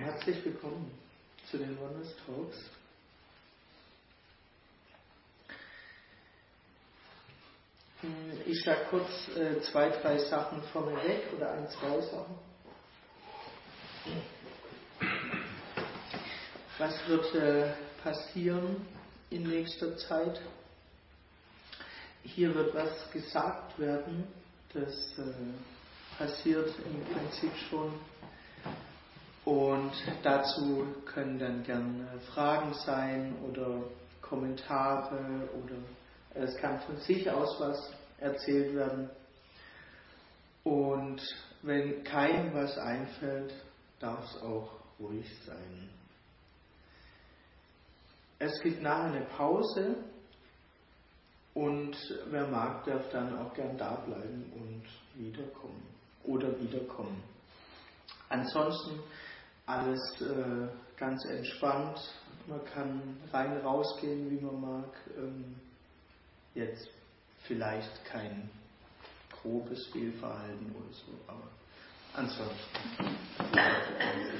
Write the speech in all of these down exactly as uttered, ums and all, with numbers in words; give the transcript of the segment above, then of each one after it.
Herzlich willkommen zu den Oneness Talks. Ich sage kurz äh, zwei, drei Sachen vorneweg oder ein, zwei Sachen. Was wird äh, passieren in nächster Zeit? Hier wird was gesagt werden, das äh, passiert im Prinzip schon. Und dazu können dann gerne Fragen sein oder Kommentare oder es kann von sich aus was erzählt werden. Und wenn keinem was einfällt, darf es auch ruhig sein. Es gibt nachher eine Pause und wer mag, darf dann auch gern da bleiben und wiederkommen oder wiederkommen. Ansonsten alles äh, ganz entspannt. Man kann rein rausgehen, wie man mag. Ähm, jetzt vielleicht kein grobes Fehlverhalten oder so, aber ansonsten alles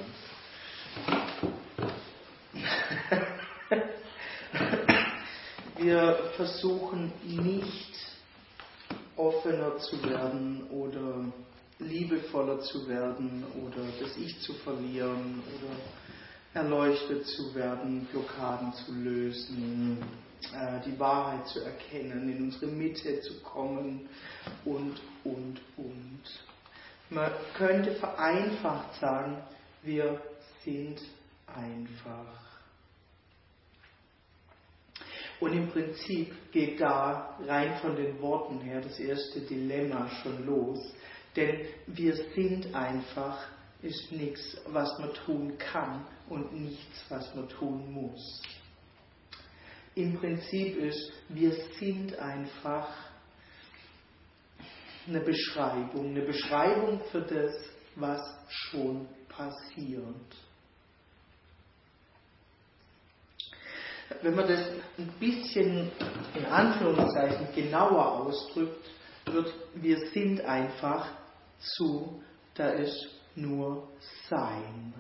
entspannt. Wir versuchen nicht offener zu werden oder liebevoller zu werden oder das Ich zu verlieren oder erleuchtet zu werden, Blockaden zu lösen, äh, die Wahrheit zu erkennen, in unsere Mitte zu kommen und, und, und. Man könnte vereinfacht sagen, wir sind einfach. Und im Prinzip geht da rein von den Worten her das erste Dilemma schon los. Denn wir sind einfach, ist nichts, was man tun kann und nichts, was man tun muss. Im Prinzip ist, wir sind einfach eine Beschreibung, eine Beschreibung für das, was schon passiert. Wenn man das ein bisschen in Anführungszeichen genauer ausdrückt, wird wir sind einfach zu, da ist nur Sein.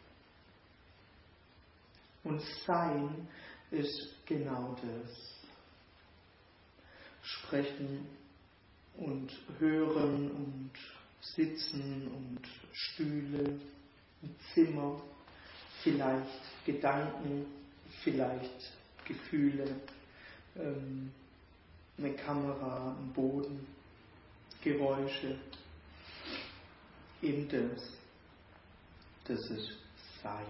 Und Sein ist genau das. Sprechen und hören und sitzen und Stühle, ein Zimmer, vielleicht Gedanken, vielleicht Gefühle, ähm, eine Kamera, ein Boden, Geräusche, eben das, das ist Sein.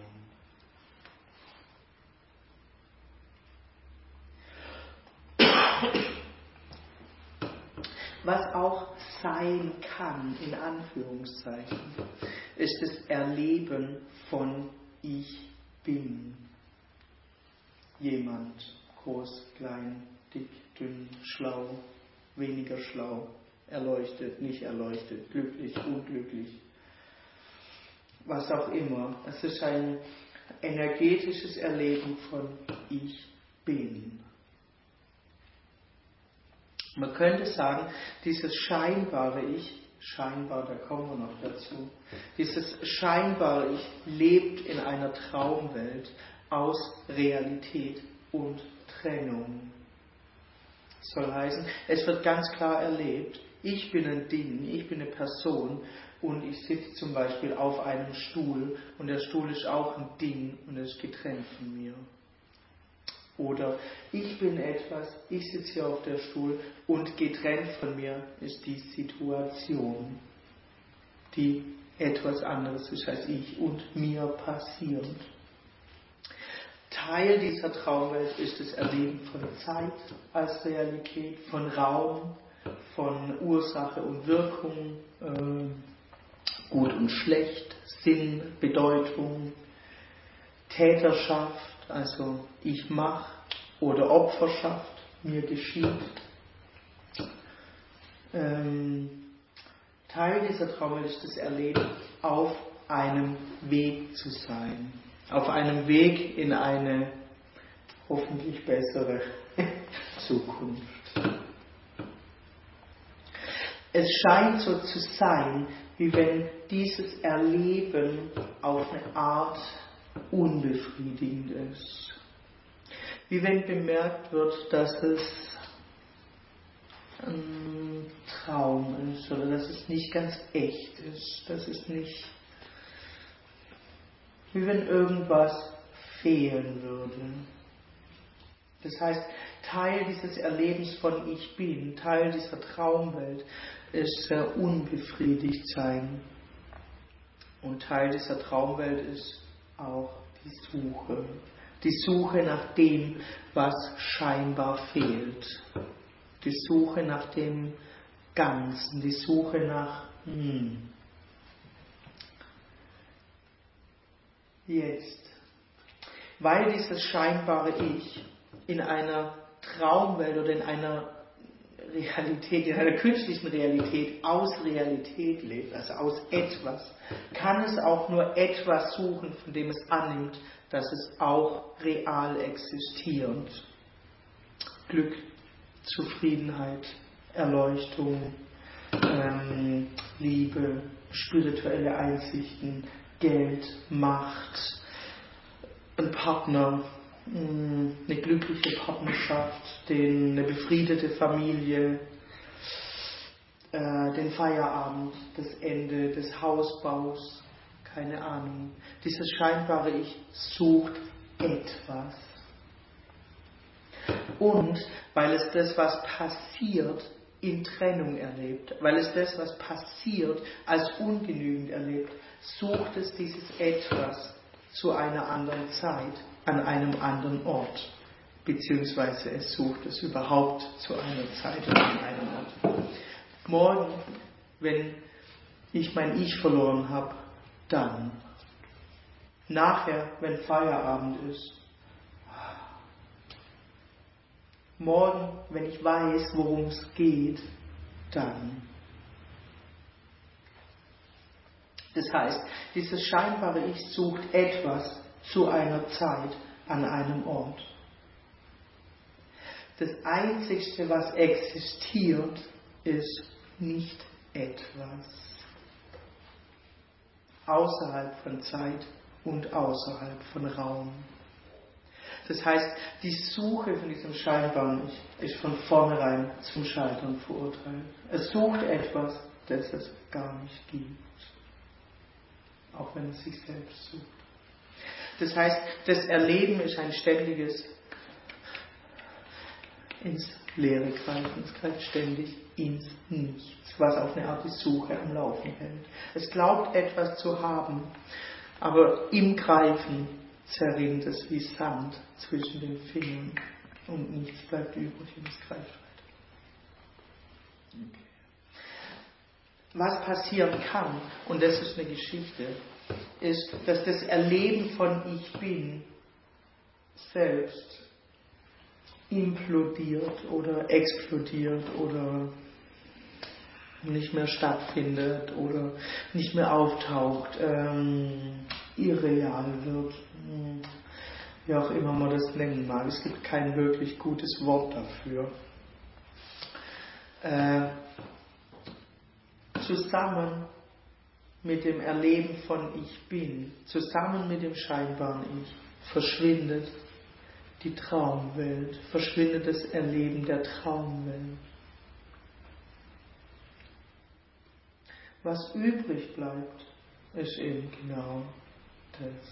Was auch sein kann, in Anführungszeichen, ist das Erleben von Ich bin. Jemand, groß, klein, dick, dünn, schlau, weniger schlau, erleuchtet, nicht erleuchtet, glücklich, unglücklich, was auch immer. Es ist ein energetisches Erleben von Ich bin. Man könnte sagen, dieses scheinbare Ich, scheinbar, da kommen wir noch dazu, dieses scheinbare Ich lebt in einer Traumwelt aus Realität und Trennung. Das soll heißen, es wird ganz klar erlebt, ich bin ein Ding, ich bin eine Person und ich sitze zum Beispiel auf einem Stuhl und der Stuhl ist auch ein Ding und es ist getrennt von mir. Oder ich bin etwas, ich sitze hier auf der Stuhl und getrennt von mir ist die Situation, die etwas anderes ist als ich und mir passiert. Teil dieser Traumwelt ist das Erleben von Zeit als Realität, von Raum, von Ursache und Wirkung, äh, gut und schlecht, Sinn, Bedeutung, Täterschaft, also ich mache, oder Opferschaft, mir geschieht. Ähm, Teil dieser Traumwelt ist das Erleben, auf einem Weg zu sein. Auf einem Weg in eine hoffentlich bessere Zukunft. Es scheint so zu sein, wie wenn dieses Erleben auf eine Art unbefriedigend ist. Wie wenn bemerkt wird, dass es ein Traum ist oder dass es nicht ganz echt ist, dass es nicht, wie wenn irgendwas fehlen würde. Das heißt, Teil dieses Erlebens von Ich Bin, Teil dieser Traumwelt ist sehr unbefriedigt sein. Und Teil dieser Traumwelt ist auch die Suche. Die Suche nach dem, was scheinbar fehlt. Die Suche nach dem Ganzen, die Suche nach hm. Jetzt. Weil dieses scheinbare Ich in einer Traumwelt oder in einer Realität, in einer künstlichen Realität aus Realität lebt, also aus etwas, kann es auch nur etwas suchen, von dem es annimmt, dass es auch real existiert. Glück, Zufriedenheit, Erleuchtung, ähm, Liebe, spirituelle Einsichten, Geld, Macht, ein Partner, eine glückliche Partnerschaft, eine befriedete Familie, den Feierabend, das Ende des Hausbaus, keine Ahnung. Dieses scheinbare Ich sucht etwas. Und weil es das, was passiert, in Trennung erlebt, weil es das, was passiert, als ungenügend erlebt, sucht es dieses Etwas zu einer anderen Zeit, an einem anderen Ort, beziehungsweise es sucht es überhaupt zu einer Zeit und an einem Ort. Morgen, wenn ich mein Ich verloren habe, dann. Nachher, wenn Feierabend ist. Morgen, wenn ich weiß, worum es geht, dann. Das heißt, dieses scheinbare Ich sucht etwas zu einer Zeit an einem Ort. Das Einzigste, was existiert, ist nicht etwas. Außerhalb von Zeit und außerhalb von Raum. Das heißt, die Suche von diesem scheinbaren Ich ist von vornherein zum Scheitern verurteilt. Es sucht etwas, das es gar nicht gibt. Auch wenn es sich selbst sucht. Das heißt, das Erleben ist ein ständiges ins Leere greifen. Es greift ständig ins Nichts, was auf eine Art die Suche am Laufen hält. Es glaubt etwas zu haben, aber im Greifen zerrinnt es wie Sand zwischen den Fingern und nichts bleibt übrig und es greift weiter. Okay. Was passieren kann, und das ist eine Geschichte, ist, dass das Erleben von Ich Bin selbst implodiert oder explodiert oder nicht mehr stattfindet oder nicht mehr auftaucht, ähm, irreal wird, wie auch immer man das nennen mag. Es gibt kein wirklich gutes Wort dafür. Äh, zusammen mit dem Erleben von Ich Bin, zusammen mit dem scheinbaren Ich, verschwindet die Traumwelt, verschwindet das Erleben der Traumwelt. Was übrig bleibt, ist eben genau das.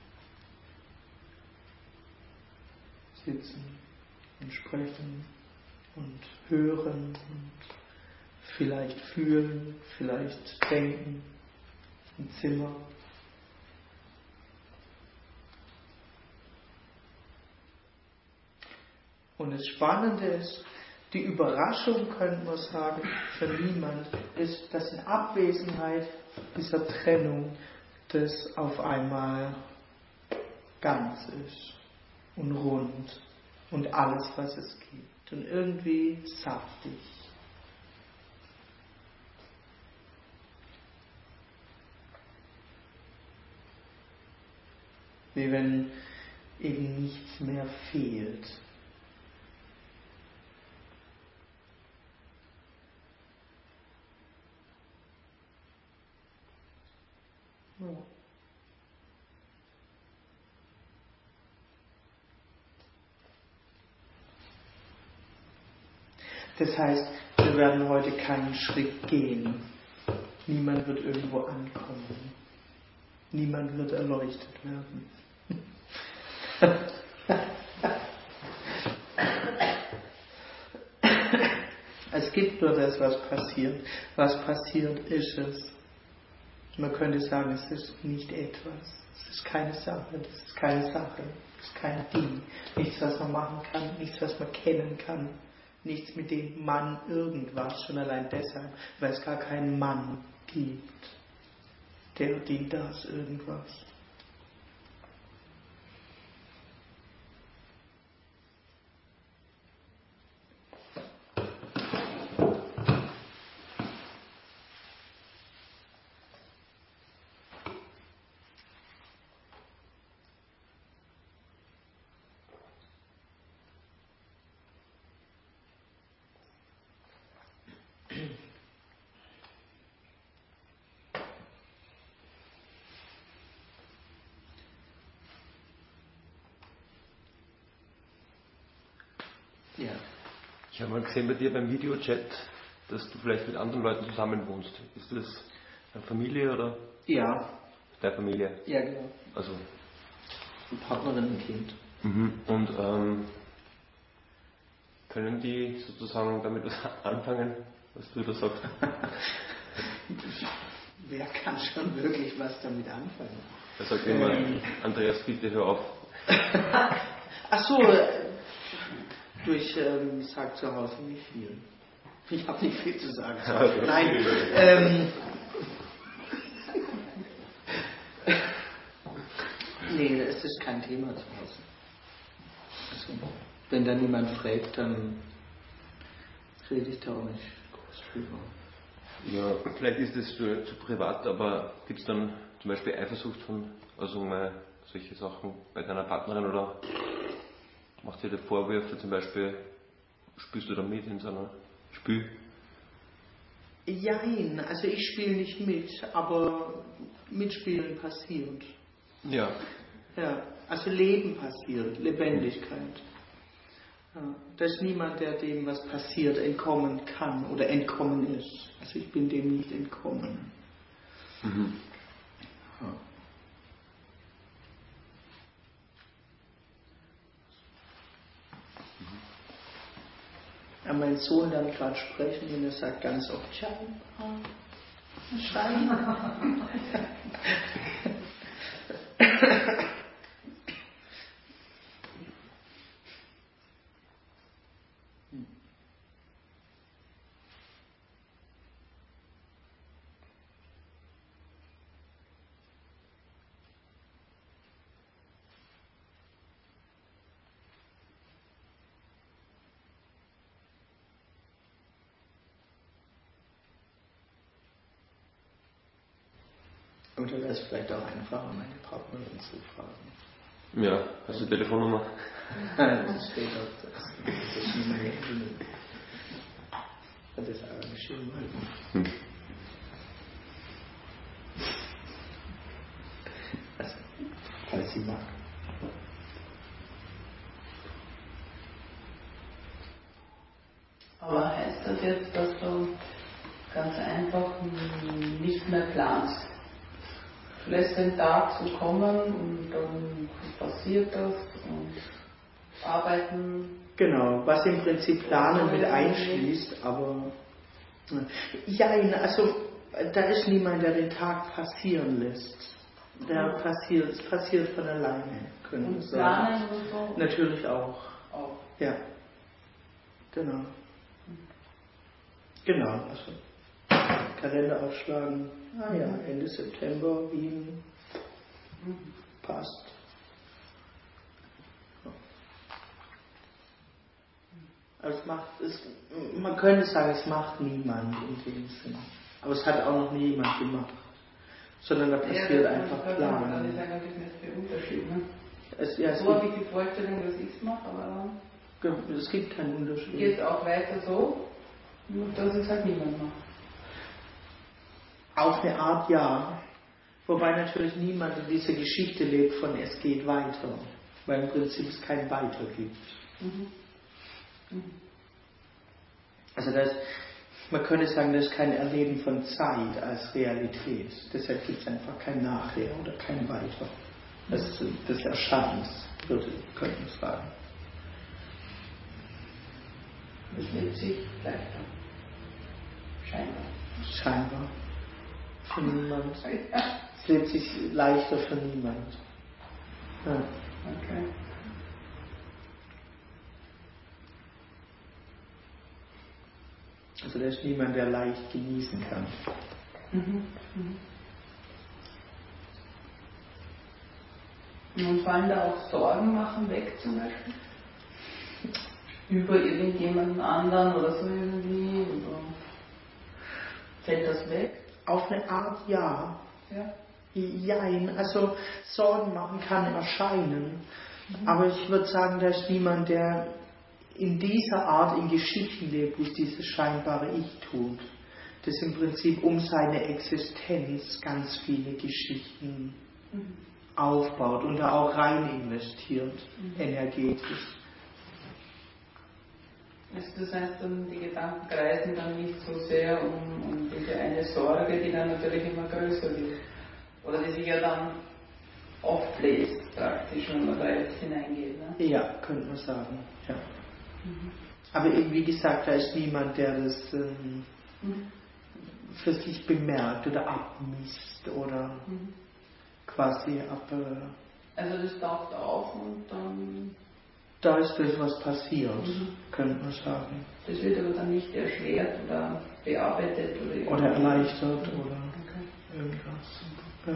Sitzen und sprechen und hören und vielleicht fühlen, vielleicht denken im Zimmer. Und das Spannende ist, die Überraschung, könnte man sagen, für niemand, ist, dass in Abwesenheit dieser Trennung das auf einmal ganz ist und rund und alles, was es gibt und irgendwie saftig. Wie wenn eben nichts mehr fehlt. Ja. Das heißt, wir werden heute keinen Schritt gehen. Niemand wird irgendwo ankommen. Niemand wird erleuchtet werden. Es gibt nur das, was passiert. Was passiert, ist es. Man könnte sagen, es ist nicht etwas. Es ist keine Sache. Das ist keine Sache. Es ist kein Ding. Nichts, was man machen kann. Nichts, was man kennen kann. Nichts, mit dem Mann irgendwas. Schon allein deshalb, weil es gar keinen Mann gibt. Der, die, das, irgendwas. Ja. Ich habe mal gesehen bei dir beim Videochat, dass du vielleicht mit anderen Leuten zusammen wohnst. Ist das eine Familie oder? Ja. Deine Familie? Ja, genau. Also. Eine Partnerin und Kind. Mhm. Und ähm, können die sozusagen damit was anfangen, was du da sagst? Wer kann schon wirklich was damit anfangen? Er sagt immer, ähm. Andreas, bitte hör auf. Ach so, durch, ähm, ich sage zu Hause nicht viel. Ich habe nicht viel zu sagen. Also. Nein, ähm, nee, es ist kein Thema zu Hause. Also, wenn da niemand fragt, dann rede ich da auch nicht groß drüber. Ja, vielleicht ist es zu, zu privat, aber gibt es dann zum Beispiel Eifersucht von, also mal solche Sachen bei deiner Partnerin oder macht sie dir Vorwürfe, zum Beispiel spielst du da mit in so einem Spiel? Jein, also ich spiele nicht mit, aber mitspielen passiert. Ja. Ja, also Leben passiert, Lebendigkeit. Ja, da ist niemand, der dem, was passiert, entkommen kann oder entkommen ist. Also ich bin dem nicht entkommen. Mhm. Ja. Ja, mein Sohn lernt gerade sprechen und er sagt ganz oft scheinbar. Scheinbar. Oder wäre es vielleicht auch einfacher, meine Partnerin zu fragen? Ja, hast du die Telefonnummer? Nein, das steht auf das. Das ist nicht mehr drin. Das ist aber geschrieben. Hm. Also, falls sie mag. Aber heißt das jetzt, dass du ganz einfach nicht mehr planst? Du lässt den Tag so kommen und dann passiert das und arbeiten. Genau, was im Prinzip Planen mit einschließt, aber ja, also da ist niemand, der den Tag passieren lässt. Der passiert, es passiert von alleine, können wir Und sagen. planen oder so? Natürlich auch. Auch. Ja, genau. Genau, also Kalender aufschlagen, ah ja, Ende September, Wien, Mhm. passt. Also es macht, es, man könnte sagen, es macht niemand in dem Sinne. Aber es hat auch noch nie jemand gemacht. Sondern da passiert ja, einfach Das Planung. ist ja gar nicht viel Unterschied. Ne? Es, ja, es, So habe ich die Vorstellung, dass ich es mache, aber gibt, es gibt keinen Unterschied. geht es auch weiter so, nur dass es halt niemand macht. Auf eine Art ja. Wobei natürlich niemand in dieser Geschichte lebt von es geht weiter, weil im Prinzip es kein Weiter gibt. Mhm. Mhm. Also das, man könnte sagen, das ist kein Erleben von Zeit als Realität. Deshalb gibt es einfach kein Nachher oder kein Weiter. Das, das erscheint, würde, könnte man sagen. Es lebt sich leichter. Scheinbar. Scheinbar. Für niemand. Es lebt sich leichter für niemand. Ja. Okay. Also da ist niemand, der leicht genießen kann. Mhm. Mhm. Und fallen da auch Sorgen machen weg zum Beispiel? Über irgendjemanden anderen oder so irgendwie? Oder fällt das weg? Auf eine Art ja. Ja. Jein. Also Sorgen machen kann erscheinen. Mhm. Aber ich würde sagen, da ist niemand, der in dieser Art in Geschichten lebt, wie es dieses scheinbare Ich tut. Das im Prinzip um seine Existenz ganz viele Geschichten mhm. aufbaut und da auch rein investiert, mhm. energetisch. Also das heißt, dann die Gedanken kreisen dann nicht so sehr um, um diese eine Sorge, die dann natürlich immer größer wird. Oder die sich ja dann aufbläst, praktisch, wenn man da jetzt hineingeht. Ne? Ja, könnte man sagen. Ja. Mhm. Aber eben, wie gesagt, da ist niemand, der das ähm, mhm. für sich bemerkt oder abmisst oder mhm. quasi ab... Äh, also das taucht auf und dann... Da ist das, was passiert, mhm. könnte man sagen. Das wird aber dann nicht erschwert oder bearbeitet oder... Oder erleichtert oder okay. irgendwas. Ja.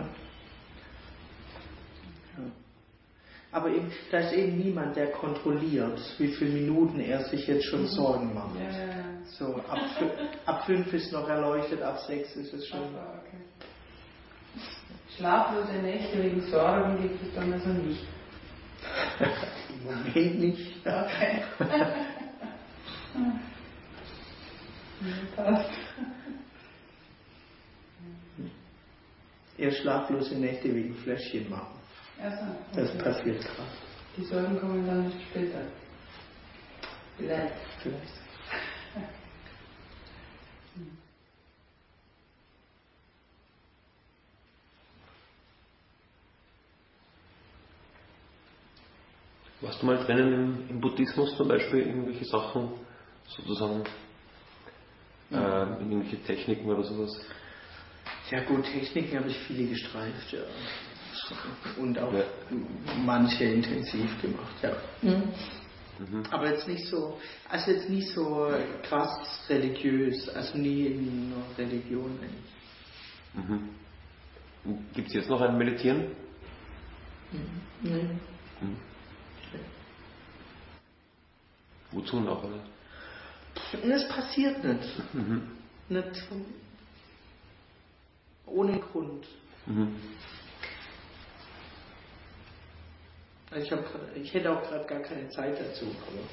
Ja. Aber eben, da ist eben niemand, der kontrolliert, wie viele Minuten er sich jetzt schon mhm. Sorgen macht. Ja, ja, ja. So, ab, ab fünf ist noch erleuchtet, ab sechs ist es schon. Ach, okay. Schlaflose Nächte wegen Sorgen gibt es dann also nicht. Im Moment nicht. Okay. Passt. Eher schlaflose Nächte wegen Fläschchen machen. Also, okay. Das passiert gerade. Die Sorgen kommen dann nicht später. Vielleicht. Vielleicht. Warst du mal drinnen im, im Buddhismus zum Beispiel, irgendwelche Sachen sozusagen, ja. äh, in irgendwelche Techniken oder sowas? Ja gut, Techniken habe ich viele gestreift, ja. Und auch ja. manche intensiv gemacht, ja. Mhm. Mhm. Aber jetzt nicht so, also jetzt nicht so krass religiös, also nie in einer Religion eigentlich. Mhm. Gibt es jetzt noch ein Meditieren? Mhm. Nein. Mhm. Wozu noch, oder? Es passiert nicht. Mhm. Nicht ohne Grund. Mhm. Also ich, hab, ich hätte auch gerade gar keine Zeit dazu.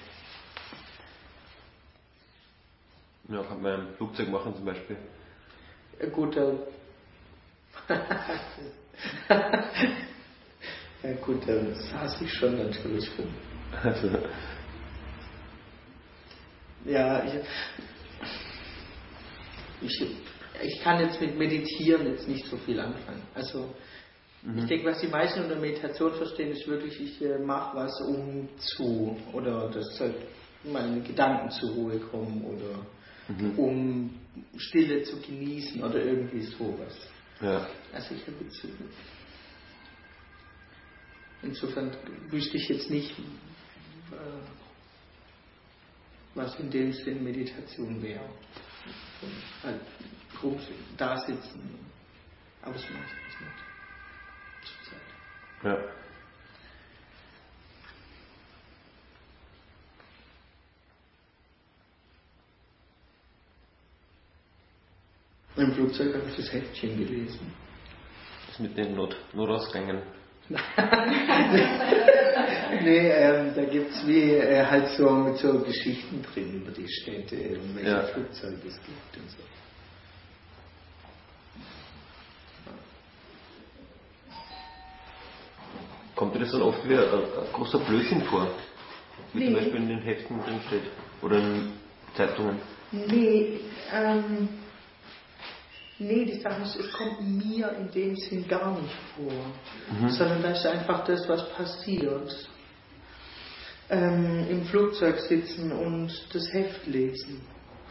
Aber ja, kann man im Flugzeug machen zum Beispiel. Ja, gut, äh ja gut, dann saß ich schon natürlich rum. Also. Ja, ich, ich, ich kann jetzt mit Meditieren jetzt nicht so viel anfangen. Also mhm. ich denke, was die meisten unter Meditation verstehen, ist wirklich, ich äh, mache was um zu, oder dass halt meine Gedanken zur Ruhe kommen, oder mhm. um Stille zu genießen, oder irgendwie sowas. Ja. Also ich habe jetzt, insofern wüsste ich jetzt nicht, äh, was in dem Sinn Meditation wäre. Halt da sitzen. Aber das mache ich nicht. Zurzeit. Ja. Im Flugzeug habe ich das Heftchen gelesen. Das mit den Not Notausgängen. Nee, ähm, da gibt es wie äh, halt so mit so Geschichten drin über die Städte und welche ja. Flugzeuge es gibt und so. Kommt dir das dann oft wie ein, ein großer Blödsinn vor? Wie nee. zum Beispiel in den Heften drin steht? Oder in Zeitungen? Nee, ähm, nee, die Sache ist, es kommt mir in dem Sinn gar nicht vor. Mhm. Sondern das ist einfach das, was passiert. Ähm, im Flugzeug sitzen und das Heft lesen.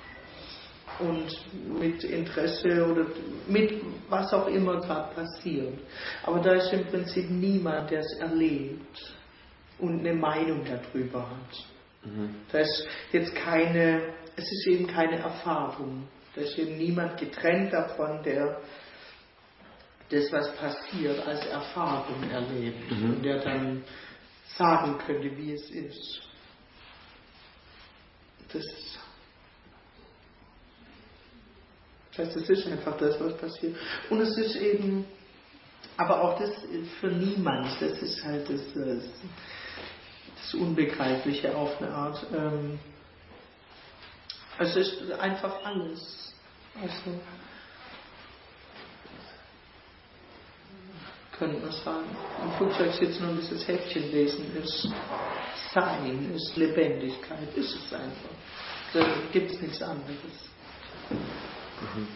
Und mit Interesse oder mit was auch immer gerade passiert. Aber da ist im Prinzip niemand, der es erlebt und eine Meinung darüber hat. Mhm. Da ist jetzt keine, es ist eben keine Erfahrung. Da ist eben niemand getrennt davon, der das, was passiert, als Erfahrung erlebt. Mhm. Und der dann sagen könnte, wie es ist. Das, das heißt, es ist einfach das, was passiert. Und es ist eben, aber auch das für niemand, das ist halt das, das, das Unbegreifliche auf eine Art. Ähm, es ist einfach alles. Also, könnte man sagen. Im Flugzeug sitzen und dieses Heftchen lesen ist Sein, ist Lebendigkeit, ist es einfach. Da gibt es nichts anderes. Mhm.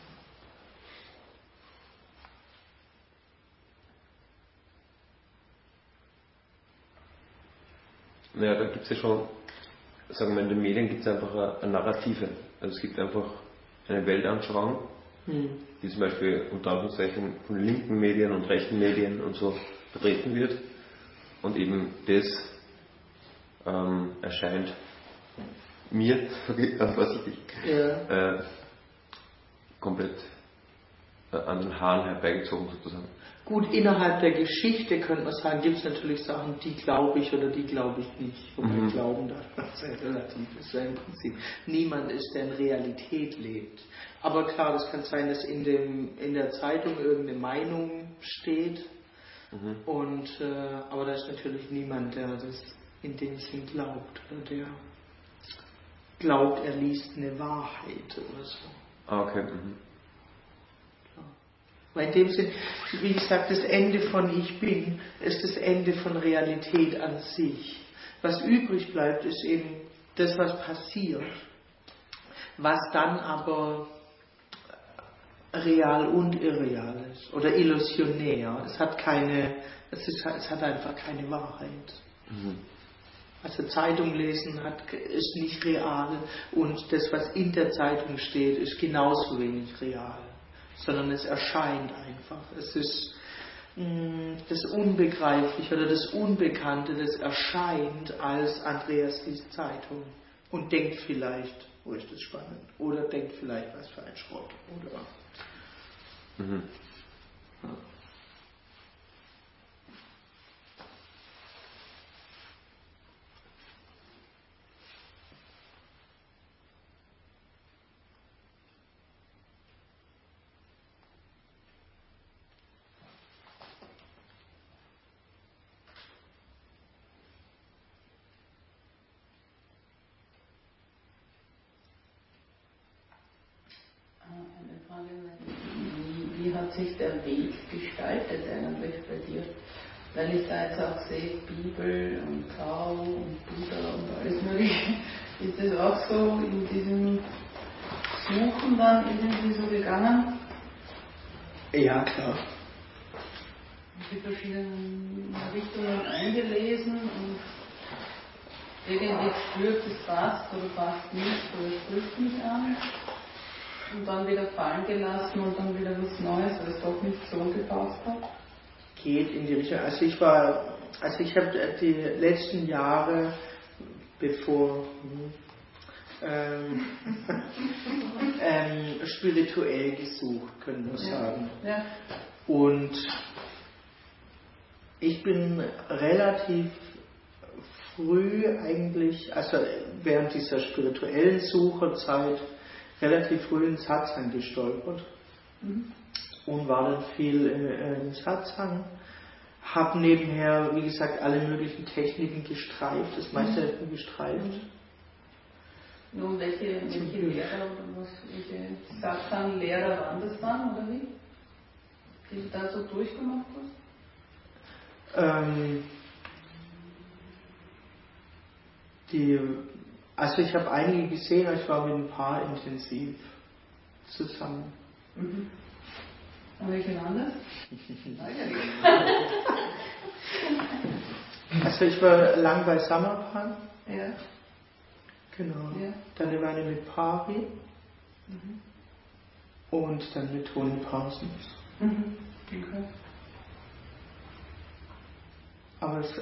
Naja, da gibt es ja schon, sagen wir in den Medien gibt es einfach eine, eine Narrative. Also es gibt einfach eine Weltanschauung, hm. die zum Beispiel unter Anführungszeichen von linken Medien und rechten Medien und so vertreten wird. Und eben das ähm, erscheint mir, vorsichtig, ja. äh, komplett äh, an den Haaren herbeigezogen sozusagen. Gut, innerhalb der Geschichte könnte man sagen, gibt es natürlich Sachen, die glaube ich oder die glaube ich nicht. Wobei mhm. Glauben da sehr relativ ist, ja im Prinzip. Niemand ist, der in Realität lebt. Aber klar, das kann sein, dass in, dem, in der Zeitung irgendeine Meinung steht. Mhm. Und, äh, aber da ist natürlich niemand, der das in dem Sinn glaubt. Oder der glaubt, er liest eine Wahrheit oder so. Ah, okay. Mhm. Weil in dem Sinn, wie gesagt, das Ende von Ich Bin ist das Ende von Realität an sich. Was übrig bleibt, ist eben das, was passiert, was dann aber real und irreal ist oder illusionär. Es hat keine, es, ist, es hat einfach keine Wahrheit. Mhm. Also Zeitung lesen hat, ist nicht real und das, was in der Zeitung steht, ist genauso wenig real. Sondern es erscheint einfach. Es ist mh, das Unbegreifliche oder das Unbekannte, das erscheint als Andreas liest Zeitung und denkt vielleicht, oh ist das spannend, oder denkt vielleicht, was für ein Schrott, oder? Mhm. Ja. Wie hat sich der Weg gestaltet eigentlich bei dir? Weil ich da jetzt auch sehe, Bibel und Tao und Buddha und alles mögliche. Ist das auch so in diesem Suchen dann irgendwie so gegangen? Ja, klar. Die verschiedenen Richtungen eingelesen und irgendwie spürt, es passt oder passt nicht oder spricht mich an. Und dann wieder fallen gelassen und dann wieder was Neues, weil es doch nicht so gepasst hat? Geht in die Richtung. Also ich war, also ich habe die letzten Jahre, bevor ähm, ähm, spirituell gesucht, können wir ja. sagen. Ja. Und ich bin relativ früh eigentlich, also während dieser spirituellen Sucherzeit, relativ früh in Satsang gestolpert mhm. und war dann viel äh, im Satsang. Habe nebenher, wie gesagt, alle möglichen Techniken gestreift, das meiste mhm. habe ich gestreift. Mhm. Nun, welche, welche Lehrer oder was, welche Satsang-Lehrer waren das dann, oder wie? Die du da so durchgemacht Ähm, die, also ich habe einige gesehen, ich war mit ein paar intensiv zusammen. Mhm. Und welche waren das? Also ich war lang bei Samarpan. Ja. Genau. Ja. Dann eine Weile mit Pari. Mhm. Und dann mit Toni Parsons. Mhm. Okay. Aber es,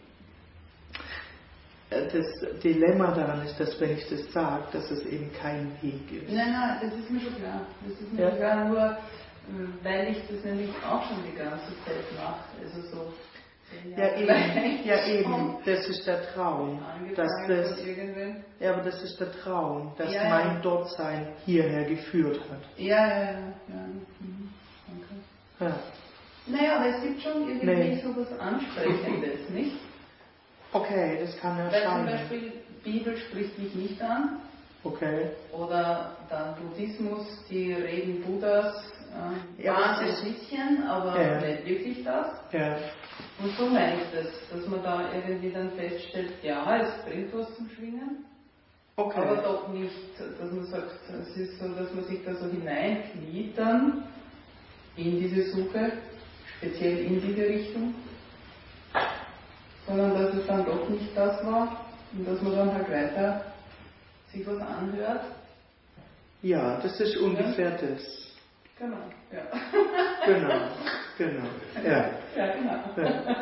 das Dilemma daran ist, dass wenn ich das sage, dass es eben kein Weg ist. Nein, nein, das ist mir schon klar. Das ist mir Ja. schon klar, nur weil ich das nämlich auch schon die ganze Zeit mache. Also so Ja eben, ja eben, das ist der Traum. Dass das, ja, aber das ist der Traum, dass ja, mein ja. Dortsein hierher geführt hat. Ja, ja, ja. ja. Mhm. Okay. Ja. Naja, aber es gibt schon irgendwie Nee. so was Ansprechendes, nicht? Okay, das kann Weil zum erscheinen. Beispiel Bibel spricht mich nicht an. Okay. Oder dann Buddhismus, die Reden Buddhas, äh, Ja, waren das ein ist- bisschen, aber Ja. nicht wirklich das. Ja. Und so meine ich das, dass man da irgendwie dann feststellt, ja, es bringt was zum Schwingen, Okay. aber doch nicht, dass man sagt, es ist so, dass man sich da so hineinkniet dann in diese Suche, speziell in diese Richtung, sondern dass es dann doch nicht das war und dass man dann halt weiter sich was anhört. Ja, das ist ungefähr das. Genau, ja. Genau, genau. Ja. Ja, genau. Ja.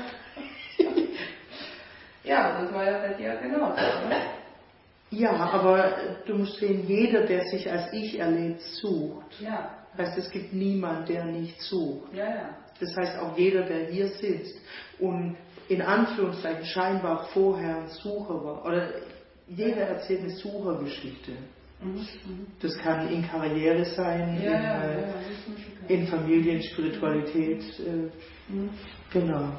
Ja, das war ja bei dir genau so, oder? Ja, aber du musst sehen, jeder, der sich als ich erlebt, sucht. Ja, Heißt, es gibt niemanden, der nicht sucht. ja, ja. Das heißt, auch jeder, der hier sitzt und in Anführungszeichen scheinbar vorher ein Sucher war, oder jeder erzählt eine Suchergeschichte. Mhm. Mhm. Das kann in Karriere sein, Ja, in, ja, äh, ja, das ist mir schon klar. in Familien, Spiritualität. Äh, Mhm. genau.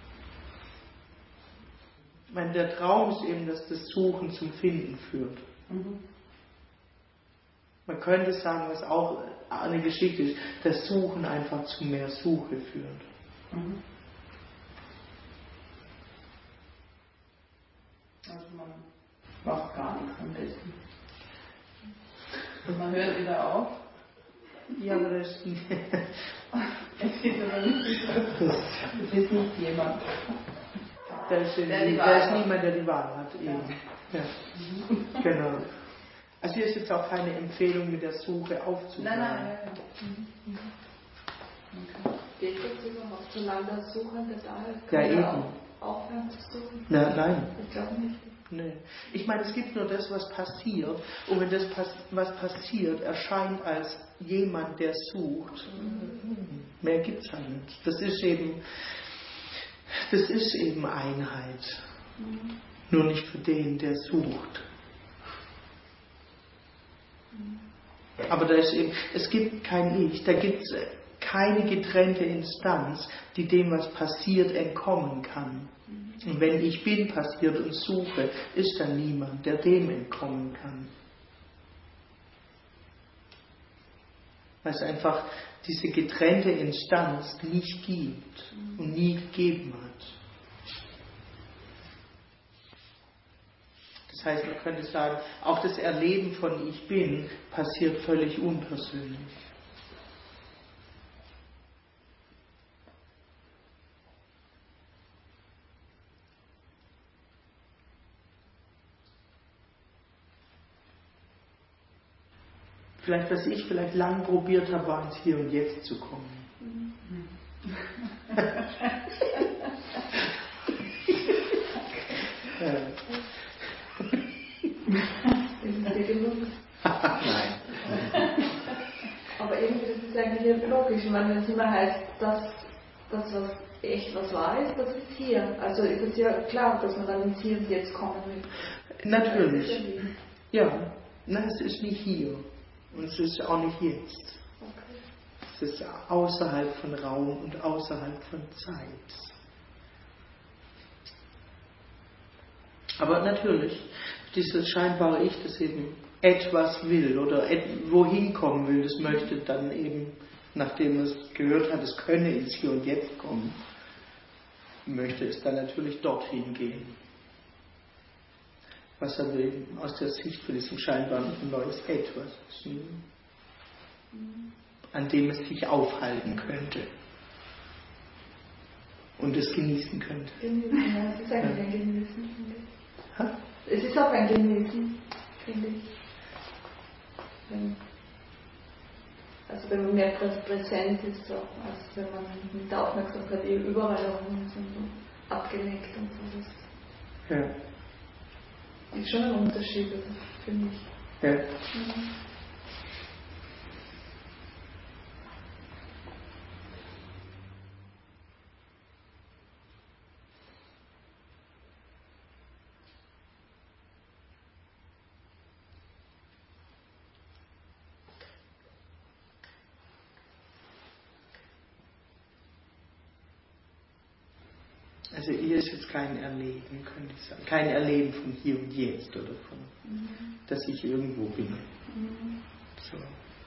Ich meine, der Traum ist eben, dass das Suchen zum Finden führt. Mhm. Man könnte sagen, was auch eine Geschichte ist, das Suchen einfach zu mehr Suche führt. Mhm. Also man macht gar nichts am besten. Und man hört wieder auf. Ja, aber das ist, Es ist aber nicht so. Es ist nicht jemand. da ist, Der die da Wahl ist hat. niemand, der die Wahl hat. Eben. Ja. Genau. Also hier ist jetzt auch keine Empfehlung, mit der Suche aufzuhören. Nein, nein, ja, ja. Mhm. Mhm. Okay. Geht das überhaupt, solange der Suchende da ist? Ja, Kann eben. er auch aufhören zu suchen? Na, nein. Ich glaube nicht. Nee. Ich meine, es gibt nur das, was passiert. Und wenn das, was passiert, erscheint als jemand, der sucht, mehr gibt es halt nicht. Das ist eben, das ist eben Einheit. Mhm. Nur nicht für den, der sucht. Aber da ist eben, es gibt kein Ich, da gibt es keine getrennte Instanz, die dem, was passiert, entkommen kann. Und wenn ich bin passiert und suche, ist da niemand, der dem entkommen kann. Weil es einfach diese getrennte Instanz nicht gibt und nie gegeben hat. Das heißt, man könnte sagen, auch das Erleben von Ich Bin passiert völlig unpersönlich. Vielleicht, was ich vielleicht lang probiert habe, war ins Hier und Jetzt zu kommen. äh. Ist es dir gelungen? Nein. Aber irgendwie, das ist eigentlich ja logisch. Ich meine, wenn es immer heißt, dass das, was echt was wahr ist, das ist hier. Also ist es ja klar, dass man dann ins Hier und Jetzt kommen will. Natürlich. Ja, nein, es ist nicht hier. Und es ist auch nicht jetzt. Okay. Es ist außerhalb von Raum und außerhalb von Zeit. Aber natürlich, dieses scheinbare Ich, das eben etwas will oder et- wohin kommen will, das möchte dann eben, nachdem es gehört hat, es könne ins Hier und Jetzt kommen, möchte es dann natürlich dorthin gehen. Was aber eben aus der Sicht von diesem scheinbaren ein neues Etwas ist, an dem es sich aufhalten könnte und es genießen könnte. Genießen, ja, es ist eigentlich ein Genießen, finde ich. Ha? Es ist auch ein Genießen, finde ich. Wenn, also wenn man mehr präsent ist, auch, als wenn man mit der Aufmerksamkeit überall herum ist und so abgelenkt und so. Das ja. ist schon ein Unterschied, also, finde ich. Ja. Mhm. Also hier ist jetzt kein Erleben, könnte ich sagen. Kein Erleben von hier und jetzt oder von, mhm. dass ich irgendwo bin. Mhm. So.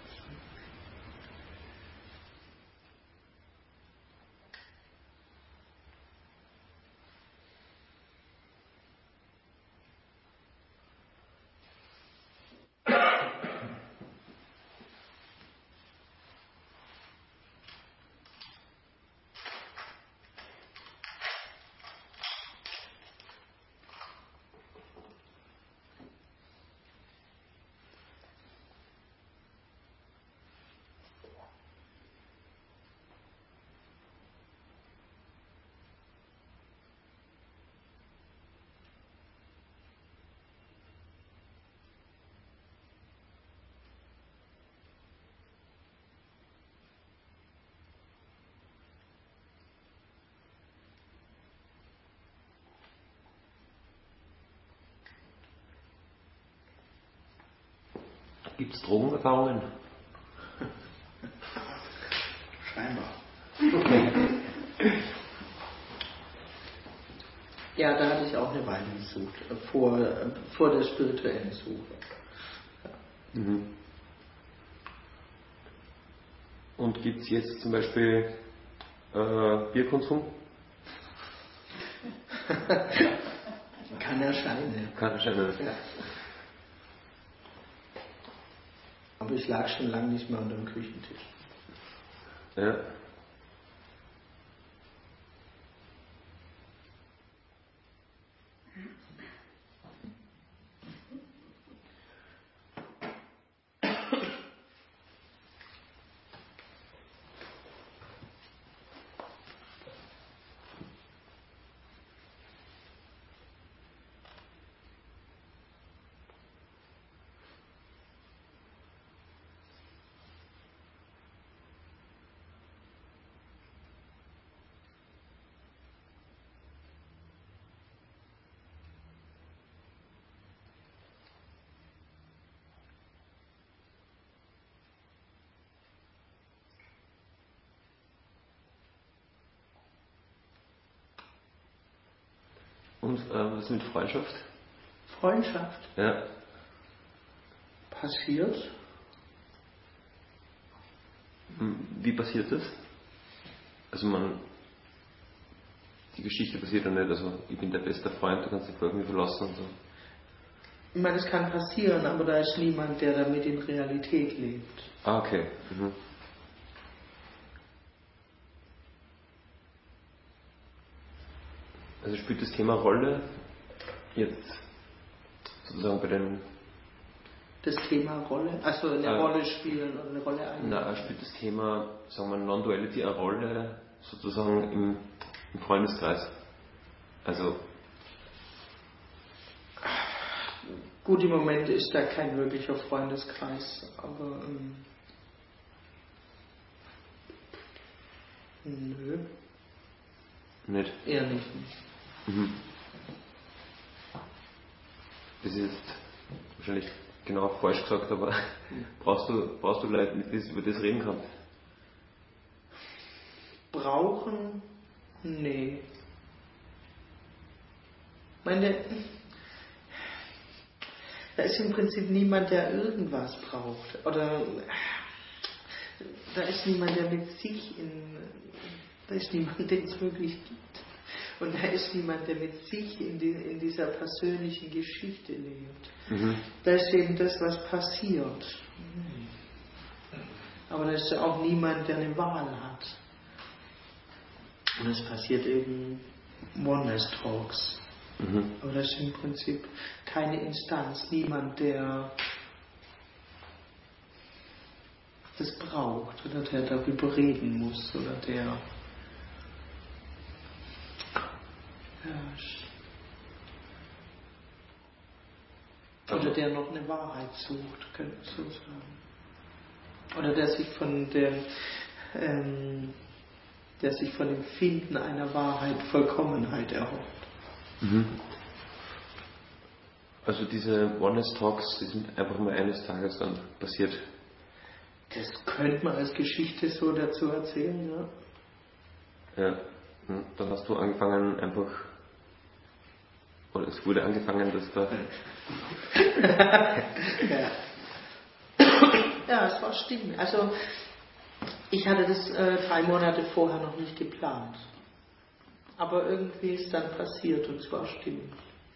Gibt es Drogenerfahrungen? Scheinbar. Ja, da hatte ich auch eine Weile gesucht, vor, vor der spirituellen Suche. Ja. Mhm. Und gibt es jetzt zum Beispiel äh, Bierkonsum? Kann erscheinen. Kann erscheinen. Ja. Aber ich lag schon lange nicht mehr unter dem Küchentisch. Ja. Und äh, was mit Freundschaft? Freundschaft? Ja. Passiert? Wie passiert das? Also man, die Geschichte passiert ja nicht, also ich bin der beste Freund, du kannst dich auf mich verlassen und so. Ich meine, es kann passieren, aber da ist niemand, der damit in Realität lebt. Ah, okay. Mhm. Also spielt das Thema Rolle jetzt sozusagen bei den... Das Thema Rolle? Also eine äh, Rolle spielen oder eine Rolle einnehmen? Nein, spielt das Thema, sagen wir, Non-Duality eine Rolle sozusagen im, im Freundeskreis? Also... Gut, im Moment ist da kein wirklicher Freundeskreis, aber... Ähm, nö. Nicht? Eher nicht. Mhm. Das ist jetzt wahrscheinlich genau falsch gesagt, aber brauchst du, brauchst du Leute, mit denen du über das reden kannst? Brauchen? Nee. Meine, da ist im Prinzip niemand, der irgendwas braucht. Oder da ist niemand, der mit sich in... Da ist niemand, den es wirklich gibt. Und da ist niemand, der mit sich in, die, in dieser persönlichen Geschichte lebt. Mhm. Da ist eben das, was passiert. Aber da ist auch niemand, der eine Wahl hat. Und es passiert eben Oneness Talks. Mhm. Aber das ist im Prinzip keine Instanz, niemand, der das braucht oder der darüber reden muss oder der ja, oder der noch eine Wahrheit sucht, könnte man so sagen. Oder der sich von der ähm, der sich von dem Finden einer Wahrheit Vollkommenheit erhofft. Mhm. Also diese Oneness Talks, die sind einfach mal eines Tages dann passiert. Das könnte man als Geschichte so dazu erzählen, ja. Ja. Und dann hast du angefangen einfach, oder es wurde angefangen, dass da... ja. ja, es war stimmig. Also ich hatte das äh, drei Monate vorher noch nicht geplant. Aber irgendwie ist dann passiert und es war stimmig.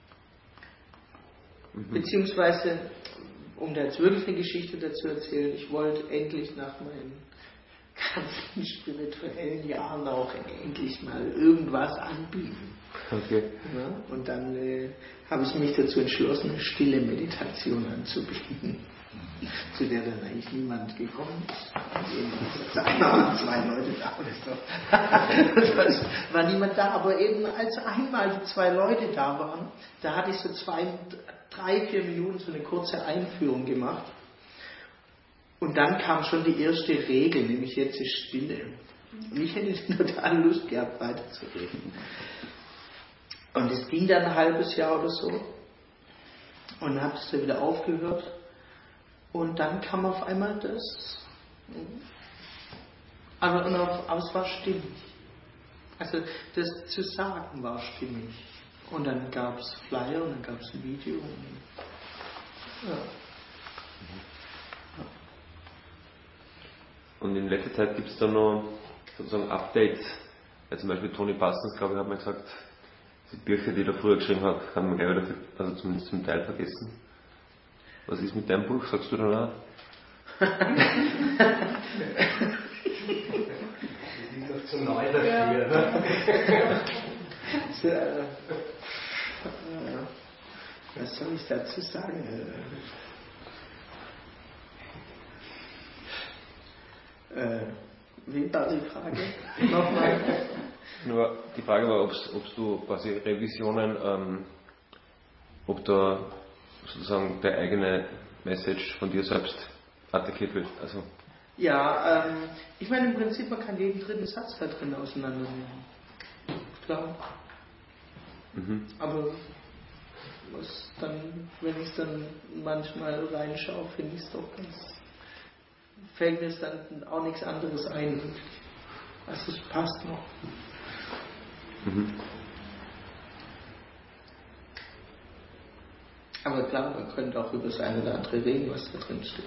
Mhm. Beziehungsweise, um da jetzt wirklich eine Geschichte dazu erzählen, ich wollte endlich nach meinen ganzen spirituellen Jahren auch endlich mal irgendwas anbieten. Okay. Ja, und dann äh, habe ich mich dazu entschlossen, eine stille Meditation anzubieten, zu der dann eigentlich niemand gekommen ist. Also einmal waren zwei Leute da oder so. Es war niemand da, aber eben als einmal die zwei Leute da waren, da hatte ich so zwei, drei, vier Minuten so eine kurze Einführung gemacht. Und dann kam schon die erste Regel, nämlich jetzt ist Stille. Und ich hätte total Lust gehabt, weiterzureden. Und es ging dann ein halbes Jahr oder so. Und dann hat es dann wieder aufgehört. Und dann kam auf einmal das. Aber und auf, aber es war stimmig. Also das zu sagen war stimmig. Und dann gab es Flyer und dann gab es ein Video. Und, ja. Und in letzter Zeit gibt es da noch sozusagen Updates. Ja, zum Beispiel Tony Parsons, glaube ich, hat mal gesagt, die Bücher, die er früher geschrieben hat, hat man gleich wieder, also zumindest zum Teil vergessen. Was ist mit deinem Buch? Sagst du dann auch? Das ist noch zu neu dafür. Ja. So, äh, was soll ich dazu sagen? Äh, wie war die Frage? Nochmal. Nur die Frage war, ob du quasi Revisionen, ähm, ob da sozusagen der eigene Message von dir selbst attackiert wird. Also ja, ähm, ich meine im Prinzip, man kann jeden dritten Satz da drin auseinandernehmen. Klar. Mhm. Aber was dann, wenn ich dann manchmal reinschaue, finde ich es doch ganz, fällt mir dann auch nichts anderes ein. Also es passt noch. Mhm. Aber klar, man könnte auch über das eine oder andere reden, was da drin steht.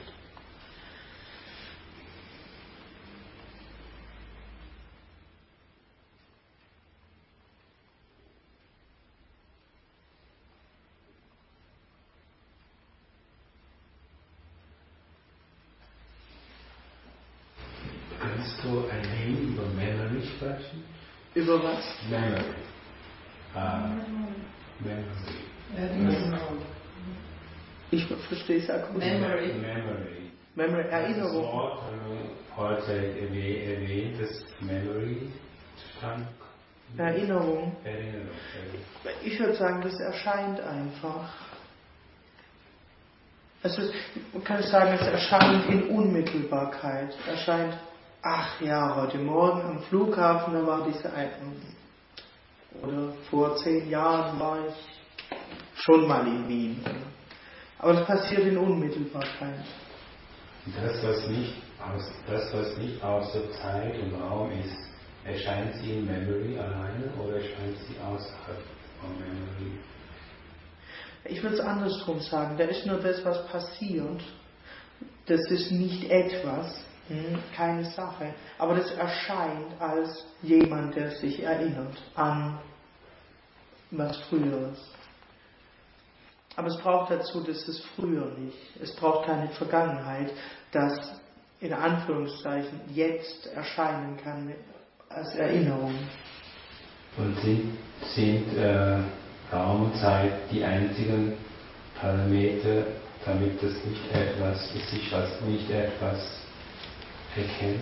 Kannst du ein wenig über Memory sprechen? Über was? Memory. Uh, memory. Erinnerung. Ich verstehe es akustisch. Memory. Memory. Memory, Das Erinnerung. Wort heute erwähnt, das Memory stand. Erinnerung. Erinnerung. Ich würde sagen, das erscheint einfach. Also, man kann sagen, es erscheint in Unmittelbarkeit. Erscheint, ach ja, heute Morgen am Flughafen, da war diese Eignung. Oder vor zehn Jahren war ich schon mal in Wien. Aber das passiert in Unmittelbarkeit. Das, was nicht aus, das, was nicht außer Zeit und Raum ist, erscheint sie in Memory alleine oder erscheint sie außerhalb von Memory? Ich würde es andersrum sagen. Da ist nur das, was passiert. Das ist nicht etwas, keine Sache. Aber das erscheint als jemand, der sich erinnert an was Früheres. Aber es braucht dazu, dass es früher nicht. Es braucht keine Vergangenheit, das in Anführungszeichen jetzt erscheinen kann als Erinnerung. Und sind, sind äh, Raum und Zeit die einzigen Parameter, damit das nicht etwas, sich als nicht etwas erkennt?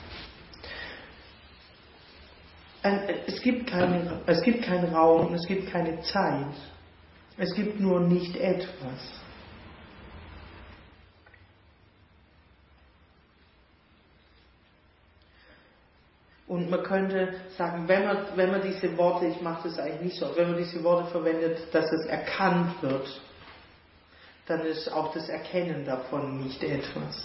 Es gibt, keine, es gibt keinen Raum und es gibt keine Zeit. Es gibt nur nicht etwas. Und man könnte sagen, wenn man, wenn man diese Worte, ich mache das eigentlich nicht so, wenn man diese Worte verwendet, dass es erkannt wird, dann ist auch das Erkennen davon nicht etwas.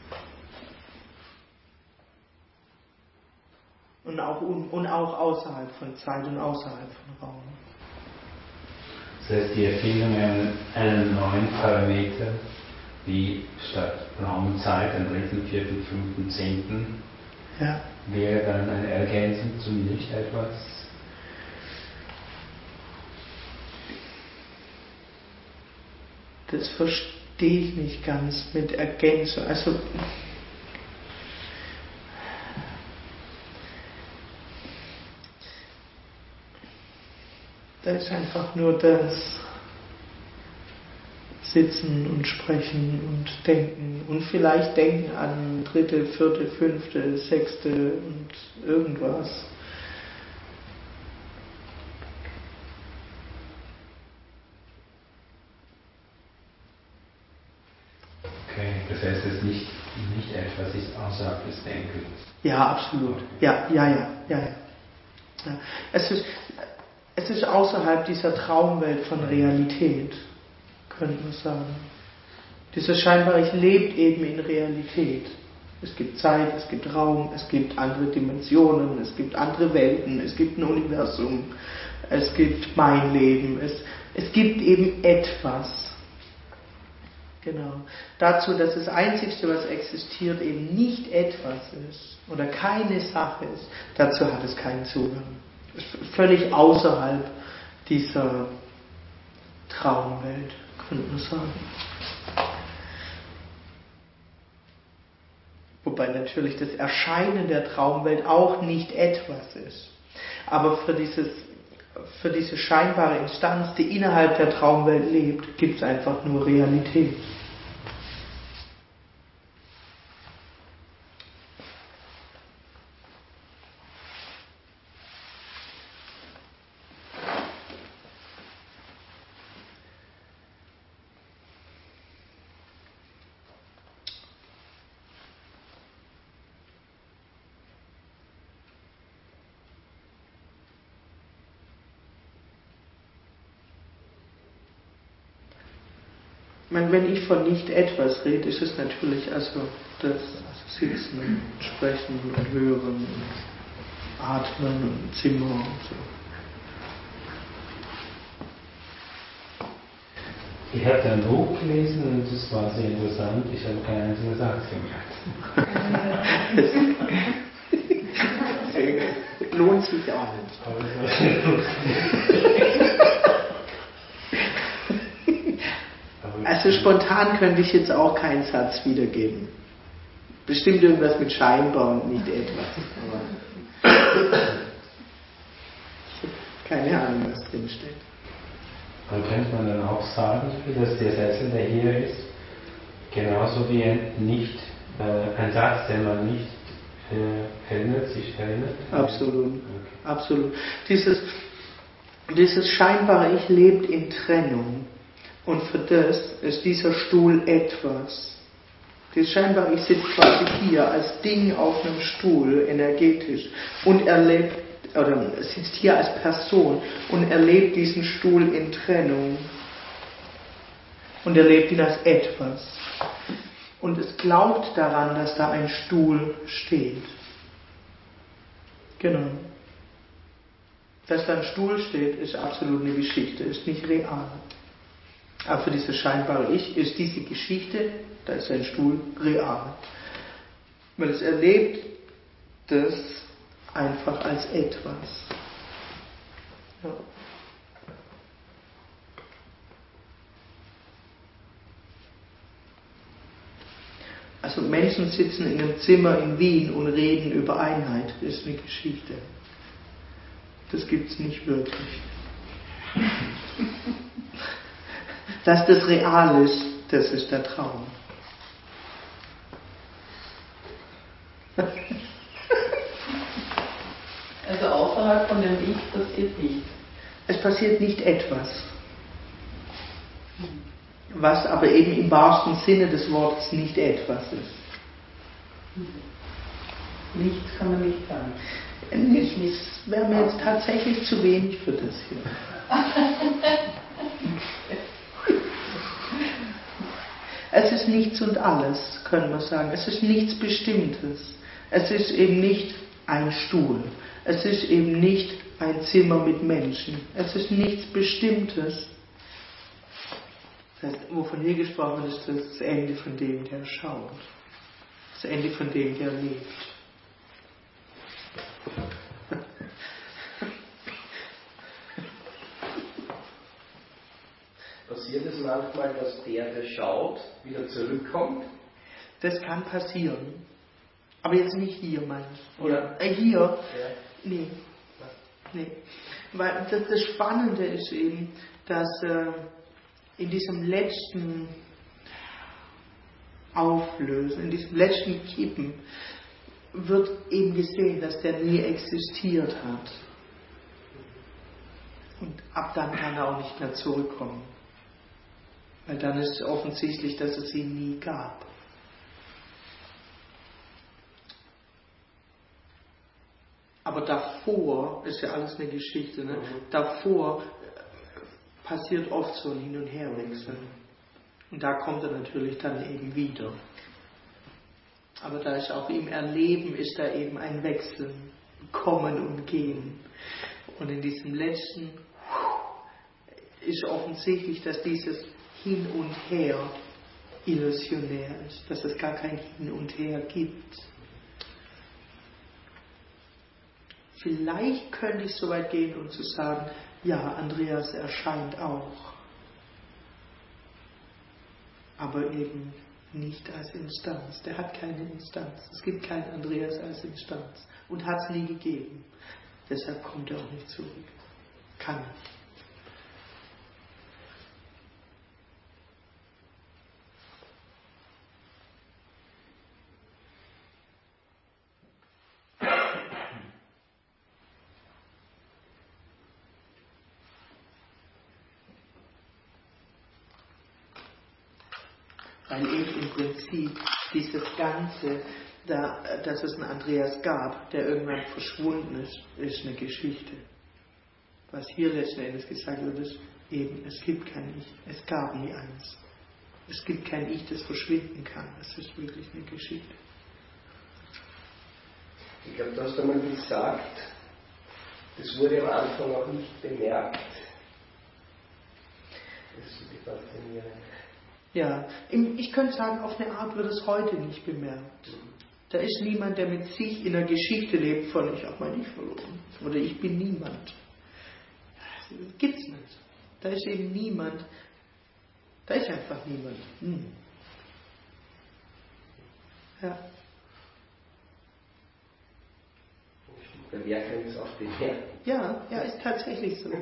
Und auch, und auch außerhalb von Zeit und außerhalb von Raum. Das heißt, die Erfindung einer, einer neuen Parameter, wie statt Raum und Zeit ein Drittel, Viertel, Fünftel, Zehnten, ja. wäre dann eine Ergänzung zum Nicht-Etwas? Das verstehe ich nicht ganz mit Ergänzung. Also da ist einfach nur das Sitzen und Sprechen und Denken und vielleicht Denken an dritte, vierte, fünfte, sechste und irgendwas. Okay, das heißt, es nicht, nicht etwas ist außerhalb des Denkens. Ja, absolut. Okay. Ja, ja, ja, ja, ja. ja. Es ist, es ist außerhalb dieser Traumwelt von Realität, könnte man sagen. Dieses scheinbar Ich lebt eben in Realität. Es gibt Zeit, es gibt Raum, es gibt andere Dimensionen, es gibt andere Welten, es gibt ein Universum, es gibt mein Leben, es, es gibt eben etwas. Genau. Dazu, dass das Einzigste, was existiert, eben nicht etwas ist oder keine Sache ist, dazu hat es keinen Zugang. Es ist völlig außerhalb dieser Traumwelt, könnte man sagen. Wobei natürlich das Erscheinen der Traumwelt auch nicht etwas ist. Aber für, dieses, für diese scheinbare Instanz, die innerhalb der Traumwelt lebt, gibt es einfach nur Realität. Ich meine, wenn ich von nicht etwas rede, ist es natürlich also das also Sitzen, Sprechen und Hören und Atmen und Zimmer und so. Ich habe ein Buch gelesen und das war sehr interessant. Ich habe keinen einzigen Satz gemerkt. Lohnt sich auch nicht. Also spontan könnte ich jetzt auch keinen Satz wiedergeben. Bestimmt irgendwas mit scheinbar und nicht etwas. Aber ich habe keine Ahnung, was drin steht. Dann könnte man dann auch sagen, dass der Sessel, der hier ist, genauso wie ein, nicht, äh, ein Satz, den man nicht äh, erinnert, sich erinnert. Absolut. Okay. Absolut. Dieses, dieses scheinbare Ich lebt in Trennung. Und für das ist dieser Stuhl etwas. Das scheinbar, ich sitze quasi hier als Ding auf einem Stuhl, energetisch, und erlebt, oder sitzt hier als Person und erlebt diesen Stuhl in Trennung. Und erlebt ihn als etwas. Und es glaubt daran, dass da ein Stuhl steht. Genau. Dass da ein Stuhl steht, ist absolut eine Geschichte, ist nicht real. Aber für dieses scheinbare Ich ist diese Geschichte, da ist ein Stuhl, real. Weil es erlebt das einfach als etwas. Ja. Also Menschen sitzen in einem Zimmer in Wien und reden über Einheit. Das ist eine Geschichte. Das gibt es nicht wirklich. Dass das real ist, das ist der Traum. Also außerhalb von dem Ich passiert nichts. Es passiert nicht etwas. Was aber eben im wahrsten Sinne des Wortes nicht etwas ist. Nichts kann man nicht sagen. Nichts wäre mir jetzt tatsächlich zu wenig für das hier. Es ist nichts und alles, können wir sagen. Es ist nichts Bestimmtes. Es ist eben nicht ein Stuhl. Es ist eben nicht ein Zimmer mit Menschen. Es ist nichts Bestimmtes. Das heißt, wovon hier gesprochen ist, das Ende von dem, der schaut. Das Ende von dem, der lebt. Passiert es manchmal, dass der, der schaut, wieder zurückkommt? Das kann passieren. Aber jetzt nicht hier, meine ich. Oder Ja. äh, hier. Ja. Nee. Nee. Weil das, das Spannende ist eben, dass äh, in diesem letzten Auflösen, in diesem letzten Kippen, wird eben gesehen, dass der nie existiert hat. Und ab dann kann er auch nicht mehr zurückkommen. Weil dann ist offensichtlich, dass es ihn nie gab. Aber davor, ist ja alles eine Geschichte, ne? Mhm. Davor passiert oft so ein Hin- und Herwechsel. Und da kommt er natürlich dann eben wieder. Aber da ist auch im Erleben, ist da eben ein Wechsel, Kommen und Gehen. Und in diesem letzten ist offensichtlich, dass dieses Hin und Her illusionär ist, dass es gar kein Hin und Her gibt. Vielleicht könnte ich so weit gehen, um zu sagen, ja, Andreas erscheint auch. Aber eben nicht als Instanz. Der hat keine Instanz. Es gibt keinen Andreas als Instanz. Und hat es nie gegeben. Deshalb kommt er auch nicht zurück. Kann nicht. Weil eben im Prinzip dieses Ganze, da, dass es einen Andreas gab, der irgendwann verschwunden ist, ist eine Geschichte. Was hier letzten Endes gesagt wird, ist eben, es gibt kein Ich, es gab nie eins. Es gibt kein Ich, das verschwinden kann. Es ist wirklich eine Geschichte. Ich glaube, du hast einmal gesagt, das wurde am Anfang auch nicht bemerkt. Das ist wirklich faszinierend. Ja, ich könnte sagen, auf eine Art wird es heute nicht bemerkt. Da ist niemand, der mit sich in der Geschichte lebt von ich habe mein Ich verloren oder ich bin niemand. Das gibt's nicht. Da ist eben niemand. Da ist einfach niemand. Hm. Ja. Bemerken ist auch bemerken. Ja, ja, ist tatsächlich so.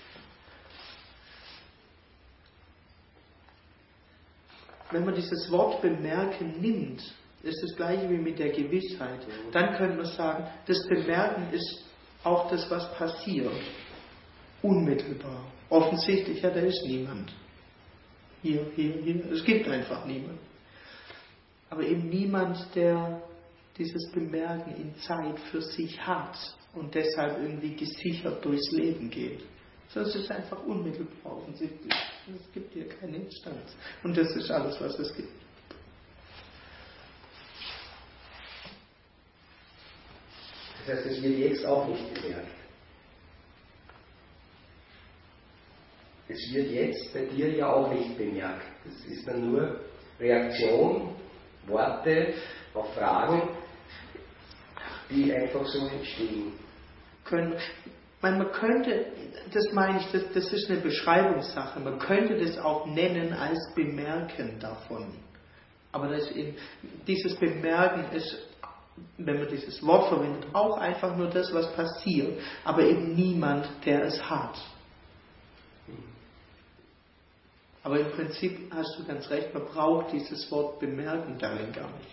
Wenn man dieses Wort bemerken nimmt, ist das gleiche wie mit der Gewissheit. Dann können wir sagen, das Bemerken ist auch das, was passiert. Unmittelbar. Offensichtlich, ja, da ist niemand. Hier, hier, hier. Es gibt einfach niemand. Aber eben niemand, der dieses Bemerken in Zeit für sich hat und deshalb irgendwie gesichert durchs Leben geht. Sondern es ist einfach unmittelbar offensichtlich. Es gibt hier keine Instanz. Und das ist alles, was es gibt. Das heißt, es wird jetzt auch nicht bemerkt. Es wird jetzt bei dir ja auch nicht bemerkt. Das ist dann nur Reaktion, Worte auf Fragen, die einfach so entstehen. Können, man könnte, das meine ich, das, das ist eine Beschreibungssache, man könnte das auch nennen als Bemerken davon. Aber das ist eben, dieses Bemerken ist, wenn man dieses Wort verwendet, auch einfach nur das, was passiert, aber eben niemand, der es hat. Aber im Prinzip hast du ganz recht, man braucht dieses Wort bemerken darin gar nicht.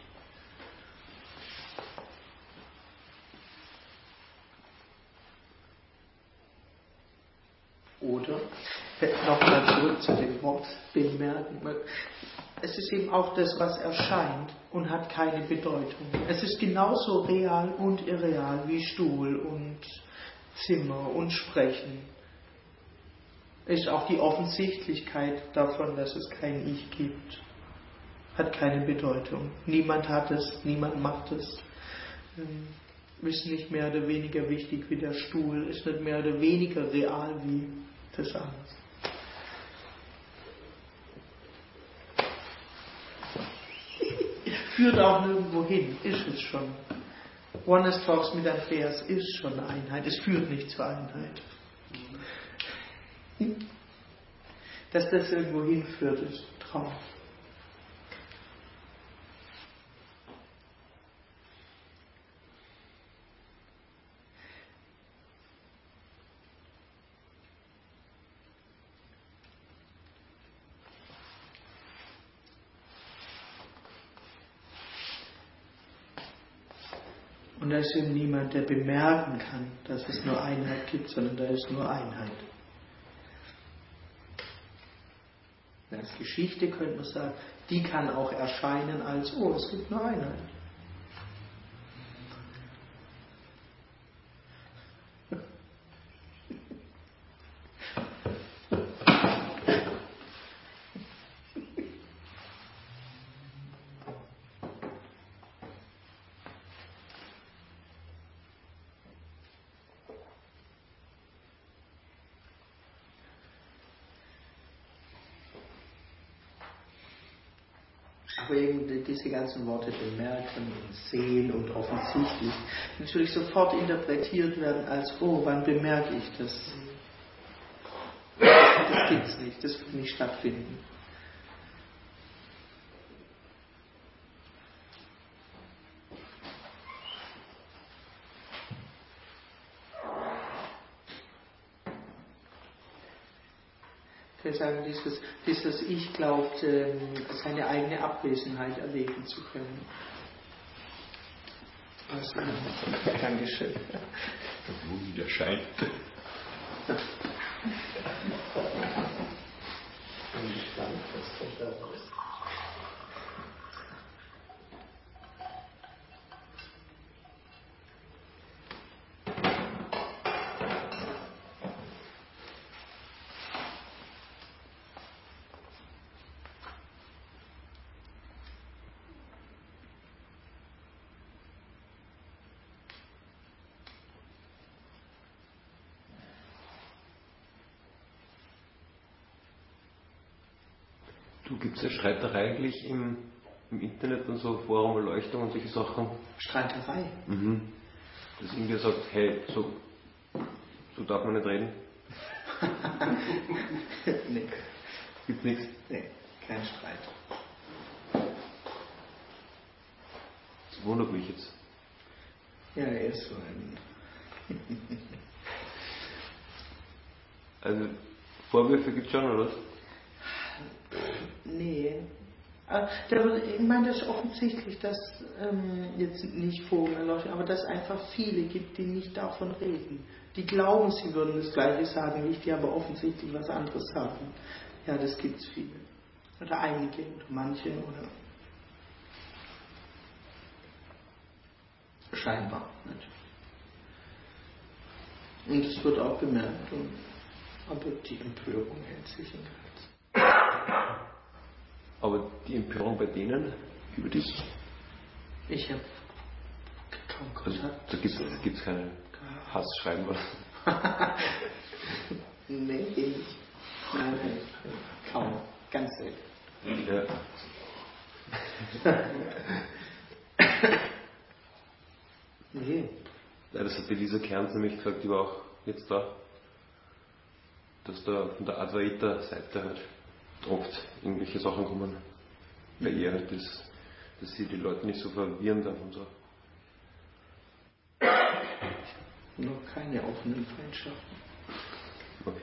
Oder, nochmal zurück zu dem Wort bemerken. Es ist eben auch das, was erscheint und hat keine Bedeutung. Es ist genauso real und irreal wie Stuhl und Zimmer und Sprechen. Ist auch die Offensichtlichkeit davon, dass es kein Ich gibt. Hat keine Bedeutung. Niemand hat es, niemand macht es. Ähm, ist nicht mehr oder weniger wichtig wie der Stuhl, ist nicht mehr oder weniger real wie das andere. Führt auch nirgendwo hin, ist es schon. Oneness Talks mit Andreas ist schon eine Einheit, es führt nicht zur Einheit. Dass das irgendwo hinführt, ist ein Traum. Und da ist eben niemand, der bemerken kann, dass es nur Einheit gibt, sondern da ist nur Einheit. Als Geschichte könnte man sagen, die kann auch erscheinen als, oh, es gibt nur Einheit. Aber eben diese ganzen Worte bemerken und sehen und offensichtlich natürlich sofort interpretiert werden als, oh, wann bemerke ich das? Das gibt es nicht, das wird nicht stattfinden. Ich will sagen, dieses, dieses Ich glaubt, seine eigene Abwesenheit erleben zu können. Also, Dankeschön. Wo wieder scheint. Du, gibt es ja Streiterei eigentlich im, im Internet und so, Forum, Erleuchtung und solche Sachen? Streiterei? Mhm. Dass irgendwer sagt, hey, so, so darf man nicht reden? Nee. Gibt nichts? Nee, kein Streit. Das wundert mich jetzt. Ja, er ist so ein... Also, Vorwürfe gibt es schon, oder was? Nee. Ich meine, das ist offensichtlich, dass ähm, jetzt nicht Forum erleuchtet, aber dass es einfach viele gibt, die nicht davon reden. Die glauben, sie würden das Gleiche sagen wie ich, die aber offensichtlich was anderes sagen. Ja, das gibt es viele. Oder einige, oder manche, oder scheinbar. Nicht? Und es wird auch bemerkt, und, aber die Empörung hält sich in Grenzen. Aber die Empörung bei denen über dich? Ich habe kaum Kontakt. Da gibt es keine Hassschreiben, was? Nee, nicht. Nein, nein, kaum. Ganz selten. Ja. Nee. Ja, das hat die Lisa Kernz nämlich gesagt, die war auch jetzt da, dass da von der Advaita-Seite halt oft irgendwelche Sachen kommen. Bei ihr halt das dass sie die Leute nicht so verwirren darf und so. Noch keine offenen Feindschaften. Okay.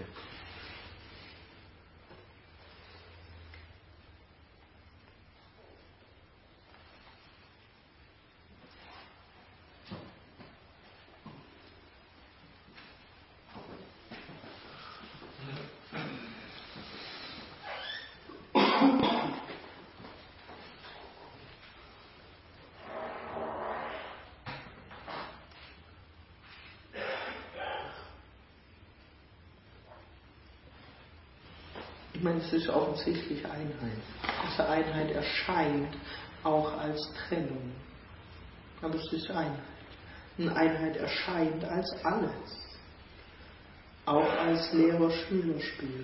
Ich meine, es ist offensichtlich Einheit. Diese Einheit erscheint auch als Trennung. Aber es ist Einheit. Und Einheit erscheint als alles. Auch als Lehrer-Schüler-Spiel.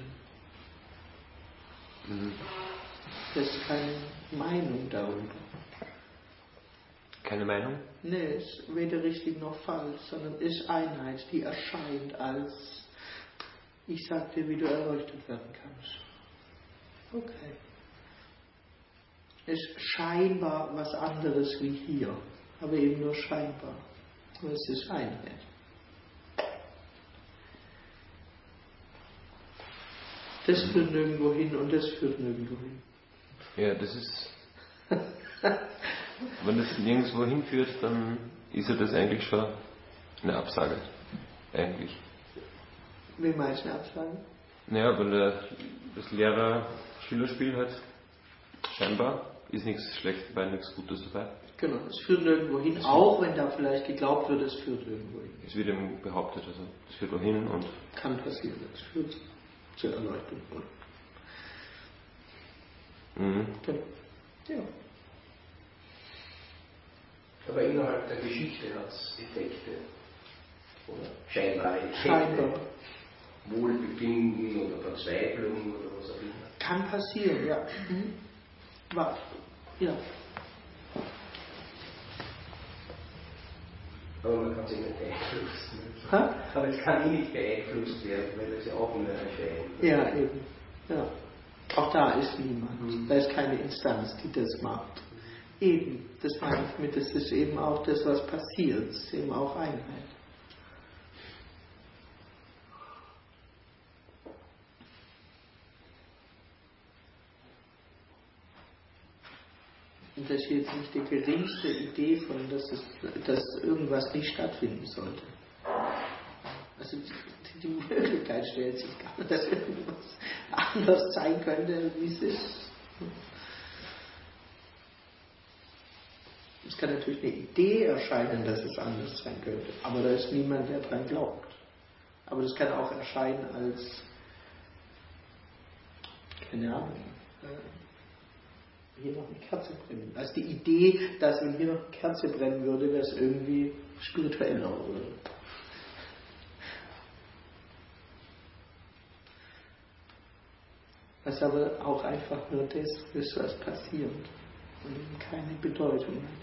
Mhm. Das ist keine Meinung darüber. Keine Meinung? Nee, es ist weder richtig noch falsch, sondern ist Einheit, die erscheint als ich sag dir, wie du erleuchtet werden kannst. Okay. Ist scheinbar was anderes wie hier, aber eben nur scheinbar. Aber es ist Einheit. Das führt nirgendwo hin und das führt nirgendwo hin. Ja, das ist... Wenn das nirgendwo hinführt, dann ist ja das eigentlich schon eine Absage. Eigentlich. Wie meinst du eine Absage? Naja, weil der, das Lehrer-Schüler-Spiel halt scheinbar ist nichts Schlechtes dabei, nichts Gutes dabei. Genau, es führt nirgendwo hin, auch wenn da vielleicht geglaubt wird, es führt nirgendwo hin. Es wird eben behauptet, also es führt wohin und... Kann passieren, es führt zur Erleuchtung. Mhm. Genau. Ja. Aber innerhalb der Geschichte hat es Effekte. Oder scheinbare Effekte. Scheinbar. Wohlbefinden oder Verzweiflung oder was auch immer. Kann passieren, ja. Mhm. War. Ja. Aber man kann es nicht beeinflussen. Ha? Aber es kann eh nicht beeinflusst werden, weil es ja auch nur erscheint. Ja, eben. Ja. Auch da ist niemand. Mhm. Da ist keine Instanz, die das macht. Eben, das meine ich mit, das ist eben auch das, was passiert. Es ist eben auch Einheit. Und das ist jetzt nicht die geringste Idee von, dass, es, dass irgendwas nicht stattfinden sollte. Also die, die Möglichkeit stellt sich gar nicht, dass irgendwas anders sein könnte, wie es ist. Es kann natürlich eine Idee erscheinen, dass es anders sein könnte, aber da ist niemand, der dran glaubt. Aber das kann auch erscheinen als, keine Ahnung, hier noch eine Kerze brennen. Als die Idee, dass wenn hier noch eine Kerze brennen würde, wäre es irgendwie spiritueller. Oder? Was aber auch einfach nur das ist, was passiert und keine Bedeutung hat.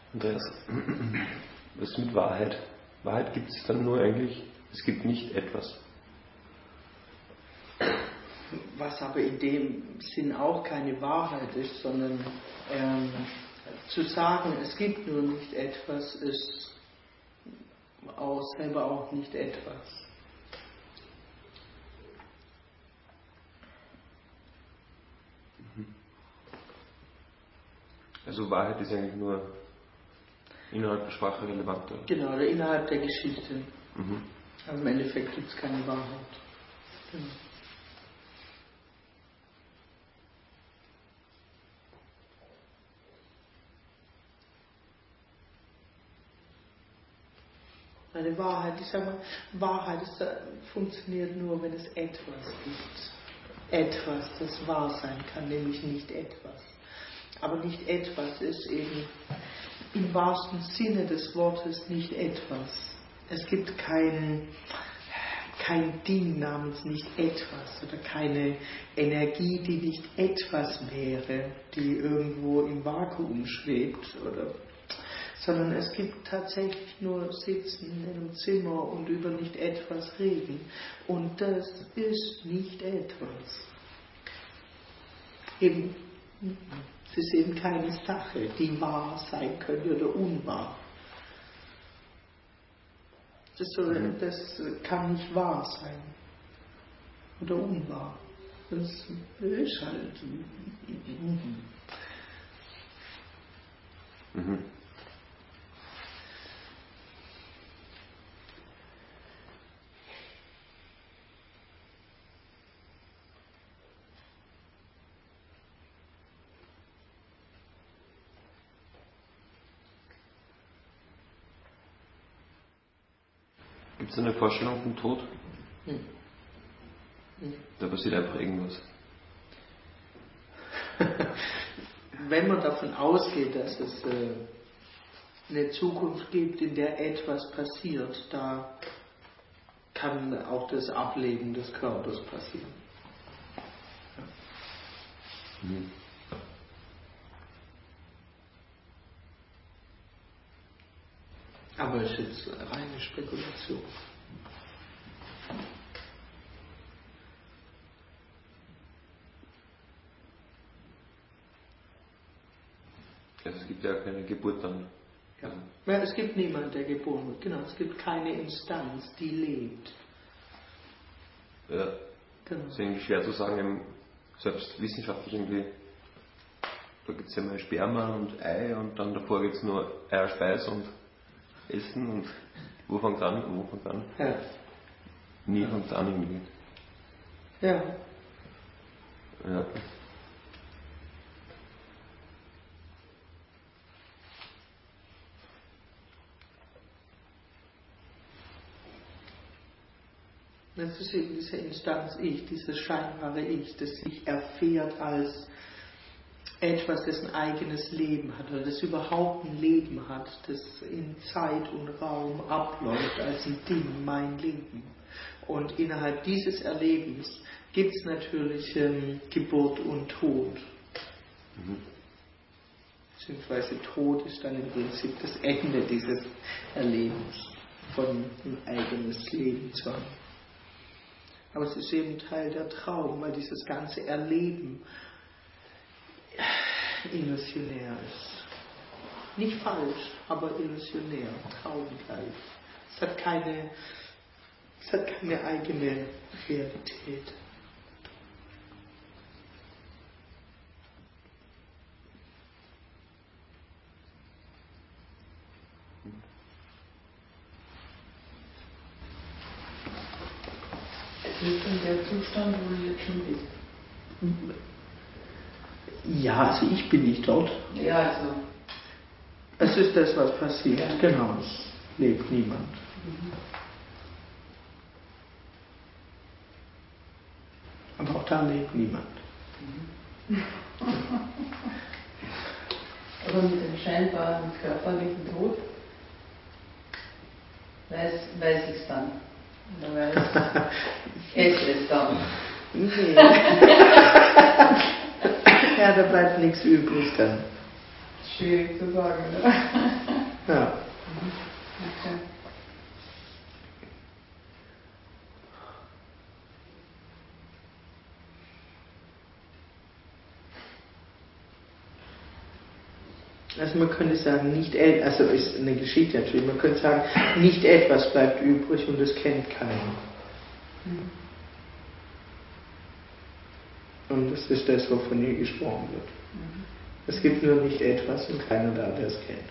Andreas, was ist mit Wahrheit? Wahrheit gibt es dann nur eigentlich, es gibt nicht etwas. Was aber in dem Sinn auch keine Wahrheit ist, sondern ähm, zu sagen, es gibt nur nicht etwas, ist auch selber auch nicht etwas. Also Wahrheit ist eigentlich nur innerhalb der Sprache relevant. Oder? Genau, oder innerhalb der Geschichte. Mhm. Also im Endeffekt gibt es keine Wahrheit. Genau. Eine Wahrheit, ich sage mal, Wahrheit ist, funktioniert nur, wenn es etwas gibt. Etwas, das wahr sein kann, nämlich nicht etwas. Aber nicht etwas ist eben im wahrsten Sinne des Wortes nicht etwas. Es gibt kein, kein Ding namens nicht etwas oder keine Energie, die nicht etwas wäre, die irgendwo im Vakuum schwebt, oder, sondern es gibt tatsächlich nur Sitzen in einem Zimmer und über nicht etwas reden. Und das ist nicht etwas. Eben, es ist eben keine Sache, die wahr sein könnte oder unwahr. Das, soll, das kann nicht wahr sein oder unwahr. Das ist halt. Mhm. Gibt es eine Vorstellung vom Tod? Hm. Hm. Da passiert einfach irgendwas. Wenn man davon ausgeht, dass es äh, eine Zukunft gibt, in der etwas passiert, da kann auch das Ableben des Körpers passieren. Ja. Mhm. Aber es ist jetzt reine Spekulation. Also es gibt ja keine Geburt dann. Ja. Ja, es gibt niemanden, der geboren wird. Genau, es gibt keine Instanz, die lebt. Ja. Genau. Das ist irgendwie schwer zu sagen, eben, selbst wissenschaftlich irgendwie. Da gibt es ja mal Sperma und Ei und dann davor gibt es nur Eierspeis und Essen und wo fängt es an und wo fängt es an? Ja. Nie fängt es an irgendwie. Ja. Ja. Das ist eben diese Instanz Ich, dieses scheinbare Ich, das sich erfährt als etwas, das ein eigenes Leben hat oder das überhaupt ein Leben hat, das in Zeit und Raum abläuft als ein Ding, mein Leben. Und innerhalb dieses Erlebens gibt es natürlich ähm, Geburt und Tod. Mhm. Beziehungsweise Tod ist dann im Prinzip das Ende dieses Erlebens, von ein eigenes Leben zu haben. Aber es ist eben Teil der Traum, weil dieses ganze Erleben illusionär ist. Nicht falsch, aber illusionär, traumgleich. Es hat keine, es hat keine eigene Realität. Es ist in der Zustand, wo du jetzt schon bist. Ja, also ich bin nicht dort. Ja, also. Es ist das, was passiert. Ja. Genau, es lebt niemand. Mhm. Aber auch da lebt niemand. Mhm. Aber mit dem scheinbaren körperlichen Tod weiß, weiß ich es dann. Oder weiß es es dann. Nee. Ja, da bleibt nichts übrig dann. Schwierig zu sagen, oder? Ja. Okay. Also man könnte sagen, nicht et- also ist eine Geschichte natürlich, man könnte sagen, nicht etwas bleibt übrig und es kennt keiner. Mhm. Und das ist das, wovon hier gesprochen wird. Mhm. Es gibt nur nicht etwas und keiner da, der es kennt.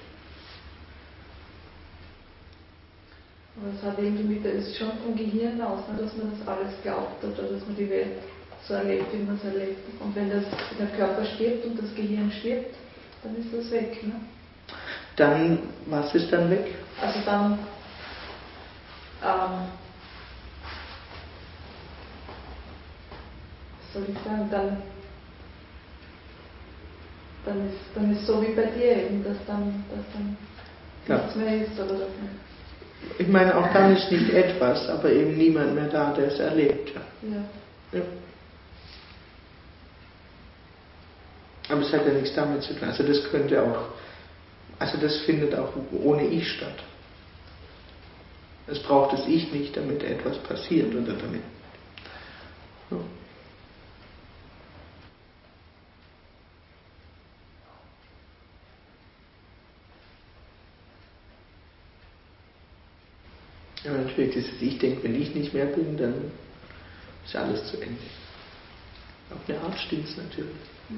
Aber es hat irgendwie mit, es ist schon vom Gehirn aus, ne, dass man das alles glaubt oder dass man die Welt so erlebt, wie man es erlebt. Und wenn das, der Körper stirbt und das Gehirn stirbt, dann ist das weg. Ne? Dann, was ist dann weg? Also dann, ähm, was soll ich sagen, dann, dann ist dann ist so wie bei dir eben, dass dann, dass dann Ja. nichts mehr ist oder dass man, Ich meine, auch dann ist nicht etwas, aber eben niemand mehr da, der es erlebt. Ja. ja. Ja. Aber es hat ja nichts damit zu tun. Also das könnte auch, also das findet auch ohne Ich statt. Es braucht das Ich nicht, damit etwas passiert oder damit. Ja. Ja, natürlich, dieses Ich denke, wenn ich nicht mehr bin, dann ist alles zu Ende. Auf eine Art stimmt es natürlich.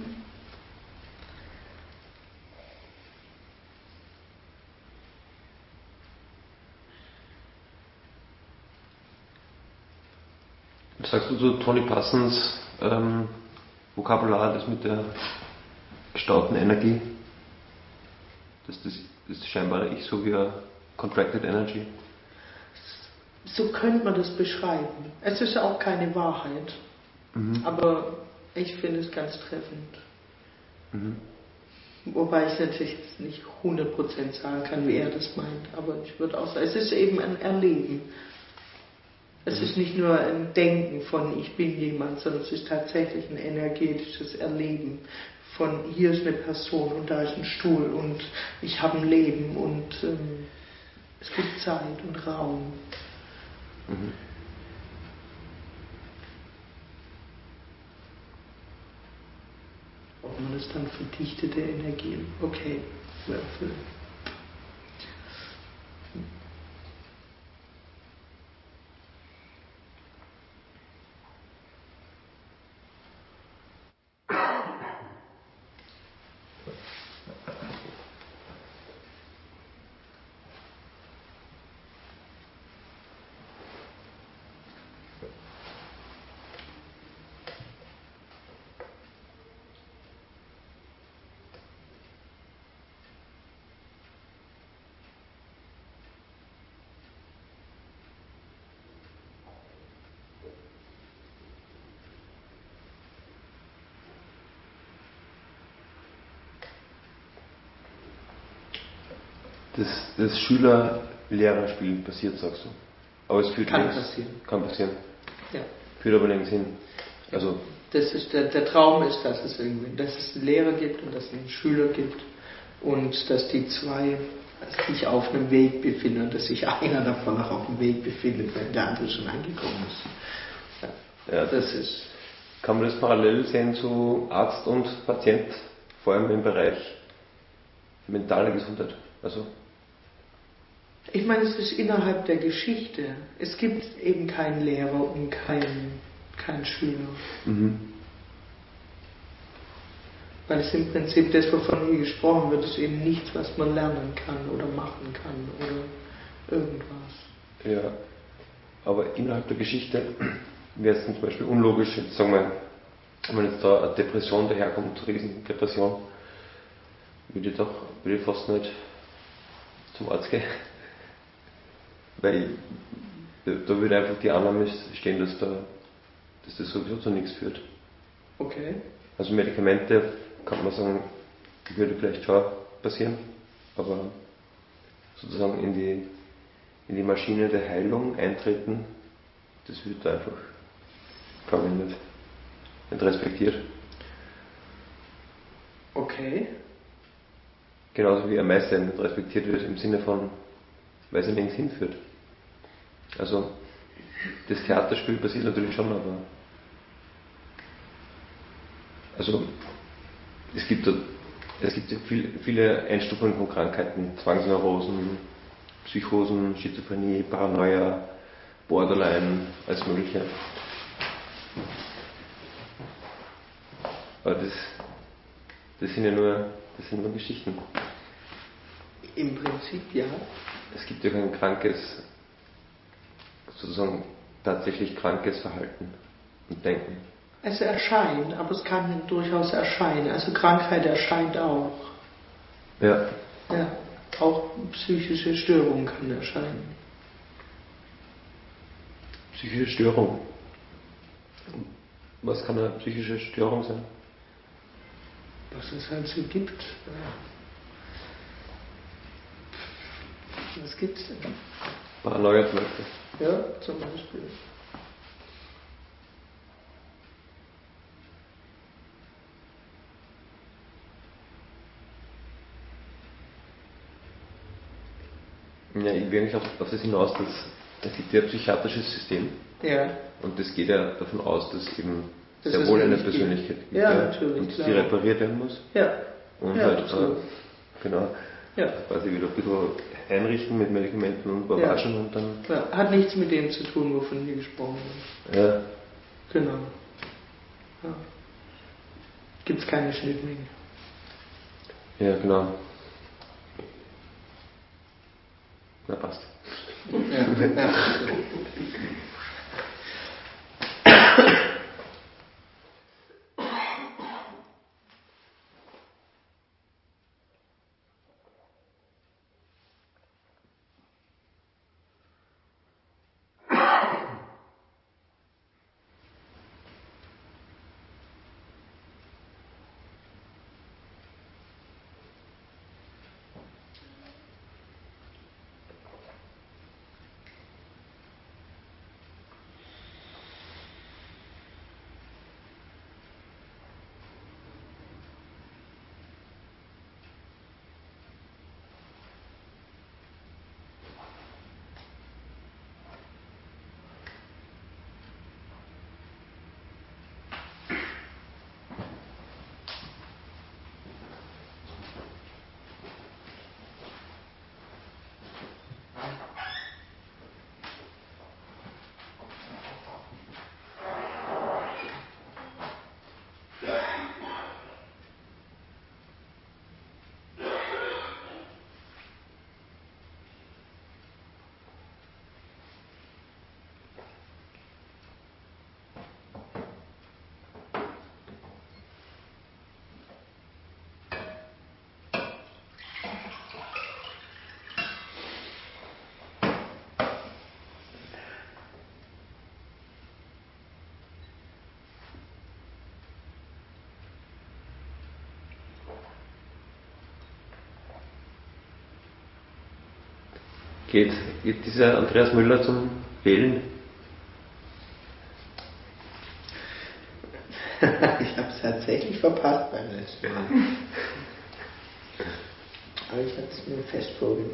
Was sagst du zu Tony Parsons ähm, Vokabular, das mit der gestauten Energie? Das, das, das scheinbare Ich, so wie eine Contracted Energy. So könnte man das beschreiben. Es ist auch keine Wahrheit, Mhm. aber ich finde es ganz treffend. Mhm. Wobei ich natürlich jetzt nicht hundert Prozent sagen kann, wie er das meint, aber ich würde auch sagen, es ist eben ein Erleben. Es Mhm. ist nicht nur ein Denken von ich bin jemand, sondern es ist tatsächlich ein energetisches Erleben von hier ist eine Person und da ist ein Stuhl und ich habe ein Leben und ähm, es gibt Zeit und Raum. Mhm. Ob man es dann verdichtete Energie, okay, well, Das, das Schüler-Lehrer-Spiel passiert, sagst du. Aber es führt Kann nirgends. passieren. Kann passieren. ja. Führt aber nirgends hin. Also, Das ist der, der Traum ist, dass es irgendwie, dass es einen Lehrer gibt und dass es einen Schüler gibt und dass die zwei sich auf einem Weg befinden und dass sich einer davon auch auf dem Weg befindet, wenn der andere schon angekommen ist. Ja, ja, das ist. kann man das parallel sehen zu Arzt und Patient, vor allem im Bereich mentale Gesundheit? Also, Ich meine, es ist innerhalb der Geschichte. Es gibt eben keinen Lehrer und keinen keinen Schüler. mhm. Weil es im Prinzip das, wovon hier gesprochen wird, ist eben nichts, was man lernen kann oder machen kann oder irgendwas. Ja, aber innerhalb der Geschichte wäre es zum Beispiel unlogisch, jetzt sagen wir, wenn jetzt da eine Depression daherkommt, Riesendepression, würde ich doch, würde ich fast nicht zum Arzt gehen. Weil ich, da würde einfach die Annahme stehen, dass, da, dass das sowieso zu nichts führt. Okay. Also Medikamente, kann man sagen, würde vielleicht schon passieren, aber sozusagen in die, in die Maschine der Heilung eintreten, das wird einfach, glaube ich, nicht, nicht respektiert. Okay. genauso wie Ermeißung nicht respektiert wird im Sinne von, weil sie nirgends hinführt. Also das Theaterspiel passiert natürlich schon, aber also es gibt es gibt viel, viele Einstufungen von Krankheiten, Zwangsneurosen, Psychosen, Schizophrenie, Paranoia, Borderline, alles Mögliche. Aber das, das sind ja nur, das sind nur Geschichten. Im Prinzip ja. Es gibt ja kein krankes, sozusagen tatsächlich krankes Verhalten und Denken. Es erscheint, aber es kann durchaus erscheinen. Also Krankheit erscheint auch. Ja. Ja, auch psychische Störungen kann erscheinen. Psychische Störung. Was kann eine psychische Störung sein? Was es halt so gibt. Was gibt's denn? Paranoia zum Beispiel. Ja, zum Beispiel. Ja, ich will nicht auf, auf das hinaus, dass es gibt ja ein psychiatrisches System. Ja. Und das geht ja davon aus, dass eben Das sehr ist wohl eine richtig. Persönlichkeit gibt. Ja, natürlich, Und klar. die repariert werden muss. Ja. Und Ja, halt, absolut. äh, genau, Ja. quasi wieder ein bisschen einrichten mit Medikamenten und Barbagen Ja. und dann. Ja, hat nichts mit dem zu tun, wovon hier gesprochen wird. Ja. Genau. Ja. Gibt es keine Schnittmenge. Ja, genau. Na, passt. Ja. Ja. Geht, geht dieser Andreas Müller zum Wählen? Ich habe es tatsächlich verpasst beim letzten Mal. Aber ich hatte es mir fest vorgenommen.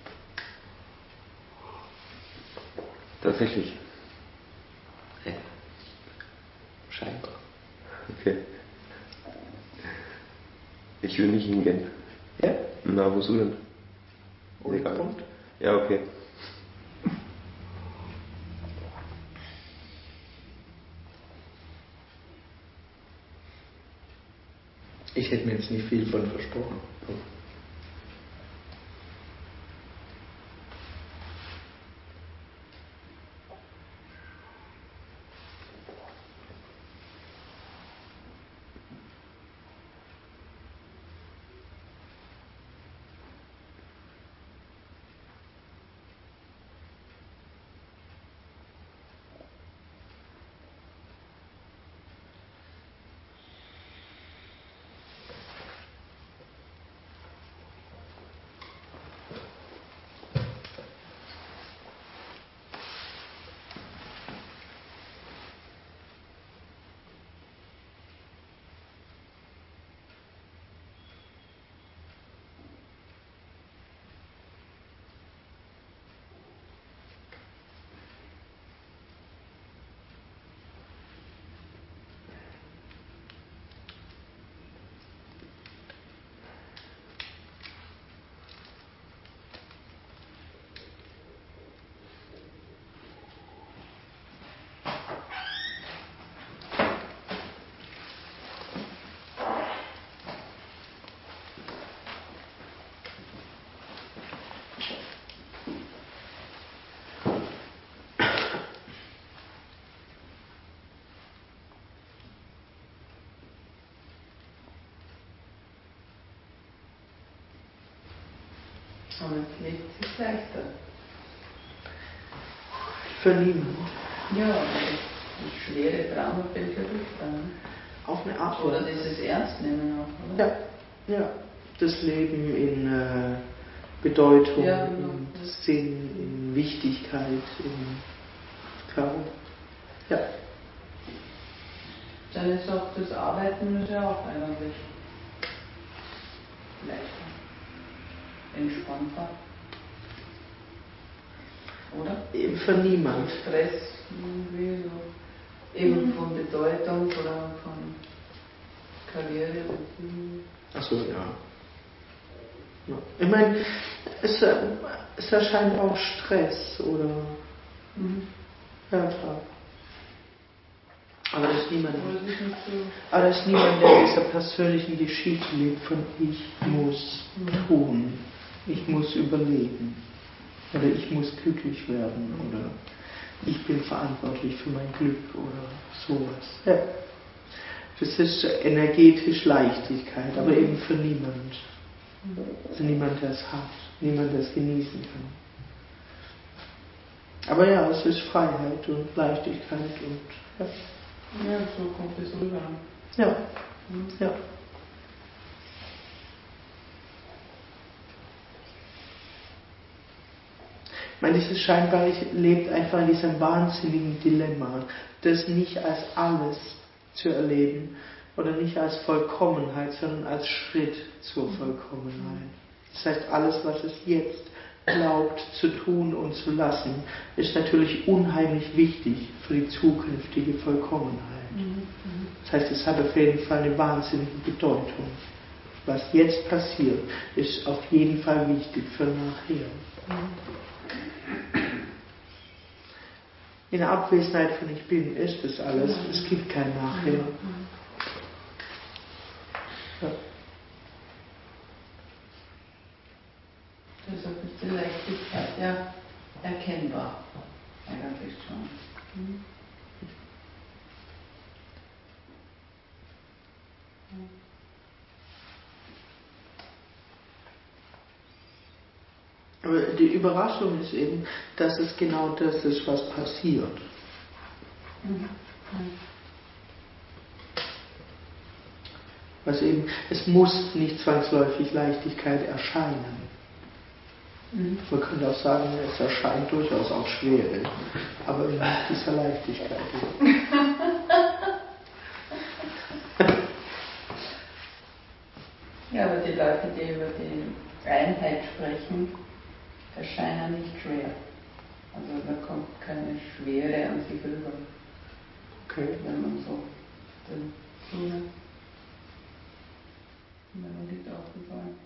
Tatsächlich. Ja. Scheinbar. Okay. Ich will nicht hingehen. Ja? Na, wozu denn? Ohne Egal. Grund? Ja, okay. Ich hätte mir jetzt nicht viel von versprochen. Aber es lebt sich leichter. Für niemand. Ja, aber das schwere Trauma fällt ja runter. Auf eine Art. Oder dieses Ernst nehmen auch, oder? Ja, ja. Das Leben in äh, Bedeutung, Ja, genau. in Sinn, in Wichtigkeit, in Klar. Ja. Dann ist auch das Arbeiten ist ja auch eigentlich leichter, entspannter. Oder? Eben für niemand. Stress irgendwie so. Eben von Bedeutung oder von Karriere. Achso, ja. ja. Ich meine, es, es erscheint auch Stress oder. Mhm. Ja, klar. Aber das ist niemand. Aber das ist niemand, der in dieser persönlichen Geschichte lebt von ich muss tun, ich muss überleben. Oder ich muss glücklich werden oder ich bin verantwortlich für mein Glück oder sowas. Ja. Das ist energetisch Leichtigkeit, aber eben für niemand. Also niemand, der es hat, niemand, der es genießen kann. Aber ja, es ist Freiheit und Leichtigkeit und ja. Ja, so kommt es rüber. Ja. ja. Ich meine, dieses Scheinbare lebt einfach in diesem wahnsinnigen Dilemma, das nicht als alles zu erleben oder nicht als Vollkommenheit, sondern als Schritt zur Vollkommenheit. Das heißt, alles, was es jetzt glaubt zu tun und zu lassen, ist natürlich unheimlich wichtig für die zukünftige Vollkommenheit. Das heißt, es hat auf jeden Fall eine wahnsinnige Bedeutung. Was jetzt passiert, ist auf jeden Fall wichtig für nachher. In der Abwesenheit von Ich Bin ist es alles. Es gibt kein Nachher. Ja. Deshalb ist die Leichtigkeit ja erkennbar. Eigentlich schon. Mhm. Aber die Überraschung ist eben, dass es genau das ist, was passiert. Mhm. Was eben, es muss nicht zwangsläufig Leichtigkeit erscheinen. Mhm. Man könnte auch sagen, es erscheint durchaus auch Schwere, aber in dieser Leichtigkeit. Ja, aber die Leute, die über die Einheit sprechen, erscheinen nicht schwer. Also da kommt keine Schwere an sich rüber. Okay. Wenn man so den Finger, wenn man die aufgefallen.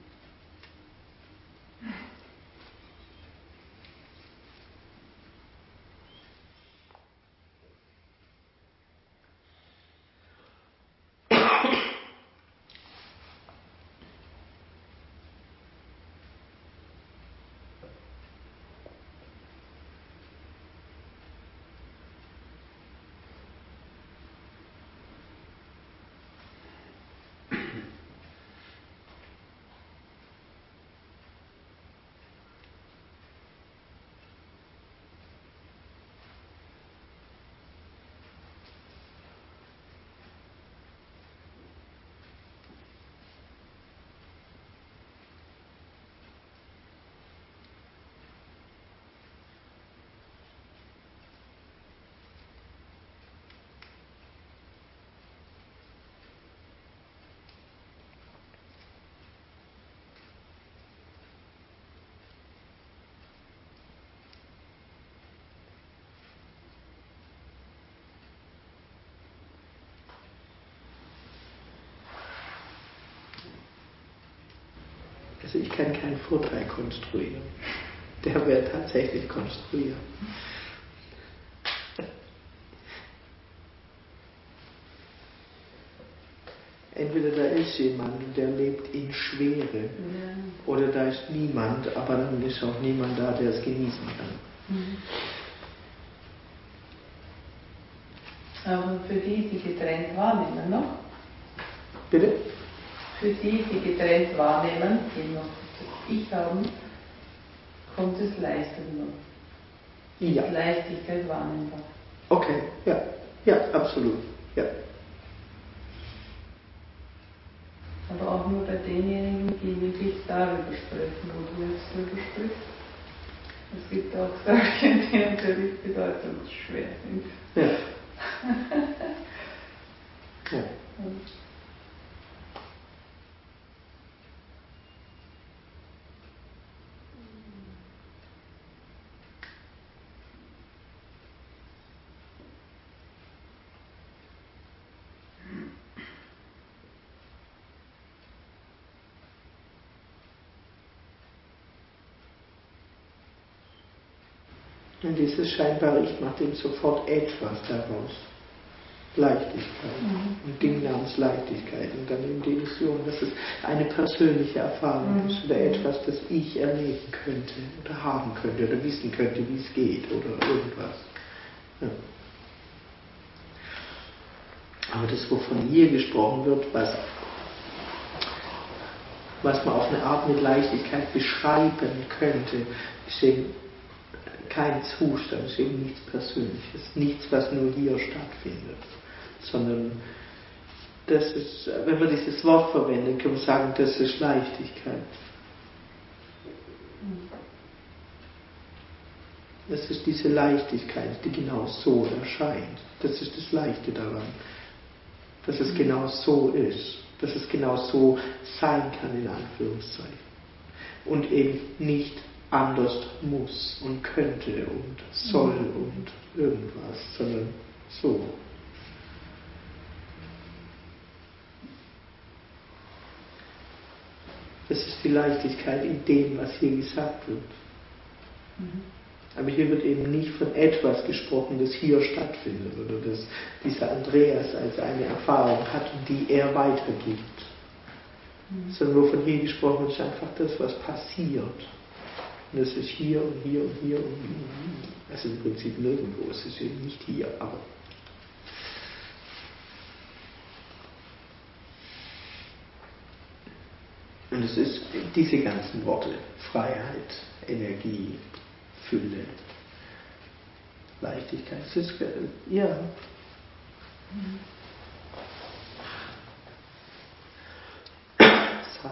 Also ich kann keinen Vortrag konstruieren. Der wäre tatsächlich konstruiert. Entweder da ist jemand, der lebt in Schwere, ja. Oder da ist niemand, aber dann ist auch niemand da, der es genießen kann. Mhm. Aber für die, die getrennt wahrnehmen, noch? Bitte? Für die, die getrennt wahrnehmen, die noch das Ich haben, kommt es leichter nur. Ja. Leichtigkeit wahrnehmbar. Okay, ja, ja, absolut, ja. Aber auch nur bei denjenigen, die wirklich darüber sprechen, wo du jetzt darüber sprichst. Es gibt auch solche, die natürlich bedeutungsschwer sind. Ja. Ja. Und dieses scheinbare Ich macht eben sofort etwas daraus. Leichtigkeit. Mhm. Ein Ding namens Leichtigkeit. Und dann eben die Illusion, dass es eine persönliche Erfahrung mhm. ist oder etwas, das ich erleben könnte oder haben könnte oder wissen könnte, wie es geht oder irgendwas. Ja. Aber das, wovon hier gesprochen wird, was, was man auf eine Art mit Leichtigkeit beschreiben könnte, ist eben kein Zustand, ist eben nichts Persönliches, nichts, was nur hier stattfindet, sondern das ist, wenn wir dieses Wort verwenden, können wir sagen, das ist Leichtigkeit. Das ist diese Leichtigkeit, die genau so erscheint. Das ist das Leichte daran, dass es genau so ist, dass es genau so sein kann, in Anführungszeichen. Und eben nicht anders muss und könnte und soll und irgendwas, sondern so. Das ist die Leichtigkeit in dem, was hier gesagt wird. Mhm. Aber hier wird eben nicht von etwas gesprochen, das hier stattfindet oder das dieser Andreas als eine Erfahrung hat und die er weitergibt. Mhm. Sondern wovon hier gesprochen wird, ist einfach das, was passiert. Und das ist hier und hier und hier und hier. Also im Prinzip nirgendwo. Es ist eben nicht hier, aber. Und es ist diese ganzen Worte: Freiheit, Energie, Fülle, Leichtigkeit. Es ist, ja. Mhm. Sein.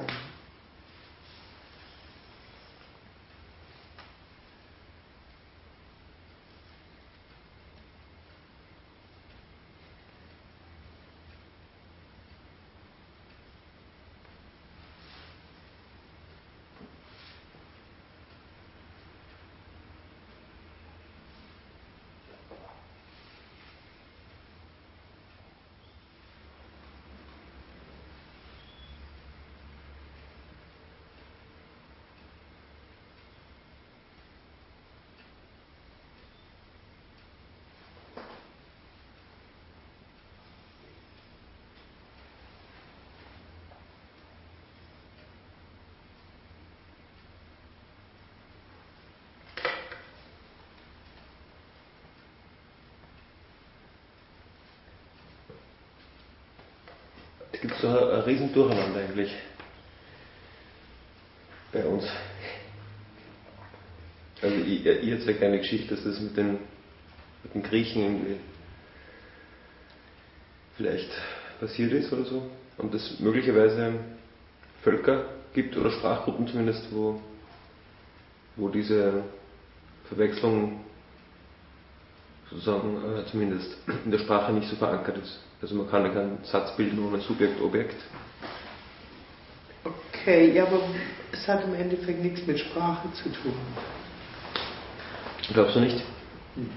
Es gibt so ein riesen Durcheinander eigentlich bei uns. Also ich, ich erzähle eine Geschichte, dass das mit den, mit den Griechen irgendwie vielleicht passiert ist oder so. Und dass möglicherweise Völker gibt oder Sprachgruppen zumindest, wo, wo diese Verwechslung sozusagen äh, zumindest in der Sprache nicht so verankert ist. Also man kann ja keinen Satz bilden ohne Subjekt-Objekt. Okay, ja, aber es hat im Endeffekt nichts mit Sprache zu tun. Glaubst du nicht? Hm.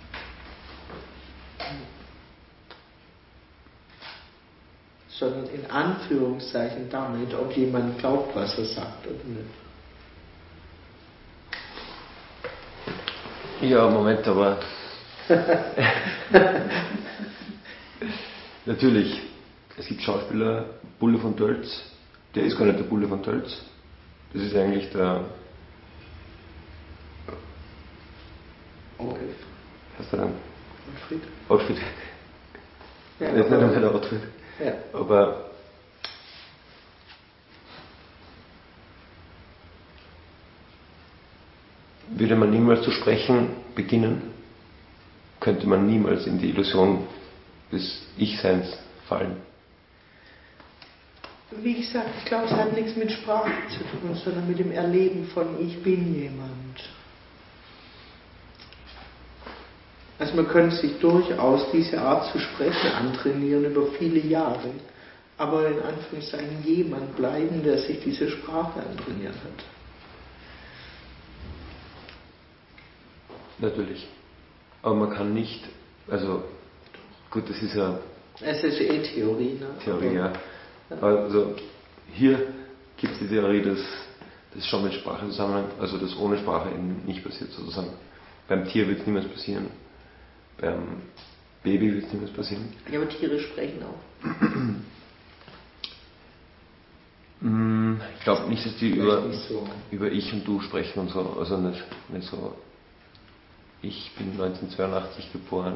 Sondern in Anführungszeichen damit, ob jemand glaubt, was er sagt oder nicht. Ja, Moment, aber natürlich, es gibt Schauspieler, Bulle von Tölz, der ist gar nicht der Bulle von Tölz. Das ist eigentlich der Olf. Was heißt der dann? Ottfried. Ottfried. Ja, das ist nicht einmal der Ottfried. Ja. Aber würde man niemals zu sprechen beginnen, könnte man niemals in die Illusion des Ich-Seins fallen. Wie gesagt, ich glaube, es hat nichts mit Sprache zu tun, sondern mit dem Erleben von Ich bin jemand. Also man könnte sich durchaus diese Art zu sprechen antrainieren über viele Jahre, aber in Anführungszeichen jemand bleiben, der sich diese Sprache antrainiert hat. Natürlich. Aber man kann nicht, also gut, das ist ja... Es ist eh Theorie, ne? Theorie, ja. Also hier gibt es die Theorie, dass das schon mit Sprache zusammenhängt, also dass ohne Sprache eben nicht passiert sozusagen. Beim Tier wird es niemals passieren, beim Baby wird es niemals passieren. Ja, aber Tiere sprechen auch. Ich glaube nicht, dass die über, nicht so. über Ich und Du sprechen und so, also nicht, nicht so, ich bin neunzehnhundertzweiundachtzig geboren.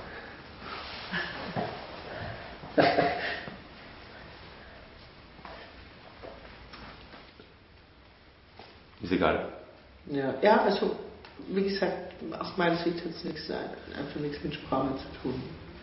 Ist egal. Ja, ja, also wie gesagt, aus meiner Sicht hat es nichts, einfach nichts mit Sprache zu tun.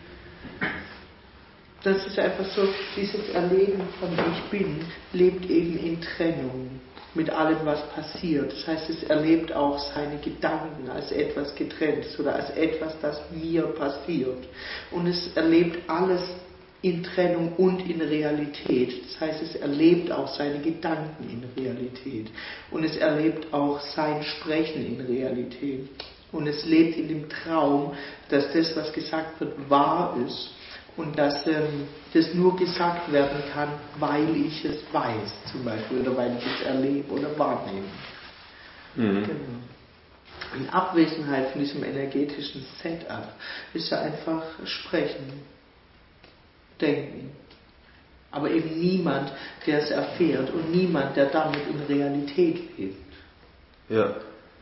Das ist einfach so, dieses Erleben von Ich Bin lebt eben in Trennung mit allem, was passiert. Das heißt, es erlebt auch seine Gedanken als etwas Getrenntes oder als etwas, das mir passiert. Und es erlebt alles in Trennung und in Realität. Das heißt, es erlebt auch seine Gedanken in Realität. Und es erlebt auch sein Sprechen in Realität. Und es lebt in dem Traum, dass das, was gesagt wird, wahr ist. Und dass ähm, das nur gesagt werden kann, weil ich es weiß, zum Beispiel, oder weil ich es erlebe oder wahrnehme. Mhm. Genau. In Abwesenheit von diesem energetischen Setup ist ja einfach Sprechen, Denken. Aber eben niemand, der es erfährt und niemand, der damit in Realität lebt. Ja.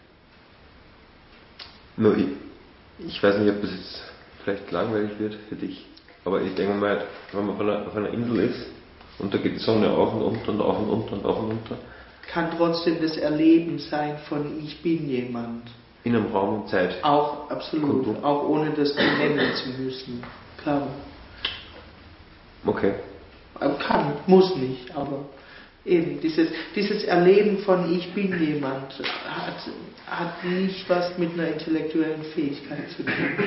Nur ich, ich weiß nicht, ob das jetzt vielleicht langweilig wird für dich. Aber ich denke mal, wenn man auf einer, auf einer Insel ist und da geht die Sonne auf und unter und auf und unter und auf und unter. Kann trotzdem das Erleben sein von Ich bin jemand. In einem Raum und Zeit. Auch, absolut. Konto. Auch ohne das benennen zu müssen. Klar. Okay. Kann, muss nicht, aber eben dieses, dieses Erleben von Ich bin jemand hat, hat nicht was mit einer intellektuellen Fähigkeit zu tun.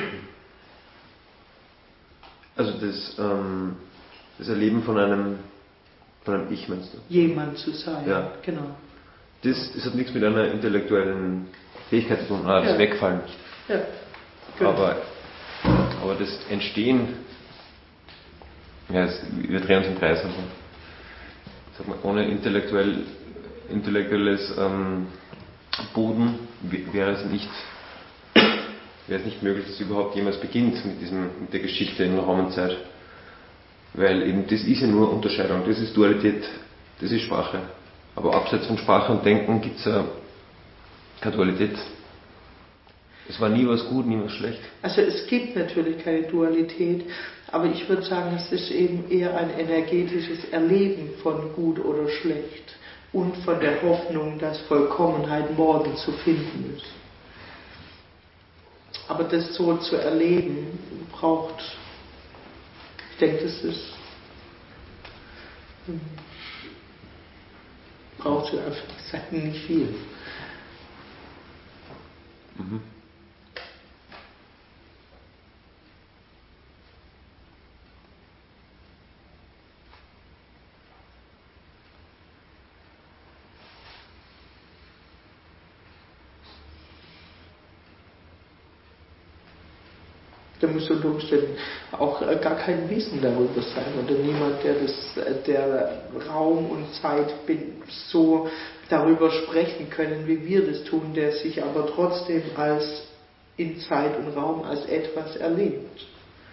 Also das, ähm, das Erleben von einem, von einem Ich, meinst du? Jemand zu sein, ja. Genau. Das, das hat nichts mit einer intellektuellen Fähigkeit zu tun, ah, das ja. Wegfallen nicht. Ja. Genau. Aber, aber das Entstehen, ja, es, wir drehen uns im Kreis. Also, sag mal, ohne intellektuell, intellektuelles ähm, Boden wäre es nicht wäre es nicht möglich, dass es überhaupt jemals beginnt mit, diesem, mit der Geschichte in Raum und Zeit. Weil eben das ist ja nur Unterscheidung, das ist Dualität, das ist Sprache. Aber abseits von Sprache und Denken gibt es ja keine Dualität. Es war nie was gut, nie was schlecht. Also es gibt natürlich keine Dualität, aber ich würde sagen, es ist eben eher ein energetisches Erleben von gut oder schlecht und von der Hoffnung, dass Vollkommenheit morgen zu finden ist. Aber das so zu erleben, braucht, ich denke, das ist, braucht zu einfach nicht viel. Mhm. Da muss unter Umständen auch gar kein Wissen darüber sein oder niemand, der, das, der Raum und Zeit so darüber sprechen können, wie wir das tun, der sich aber trotzdem als in Zeit und Raum als etwas erlebt.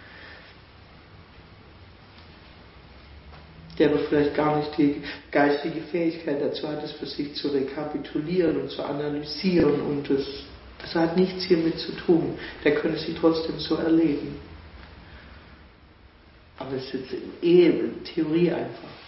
Der aber vielleicht gar nicht die geistige Fähigkeit dazu hat, es für sich zu rekapitulieren und zu analysieren und das Das hat nichts hiermit zu tun. Der könnte sich trotzdem so erleben. Aber es ist jetzt eh Theorie einfach.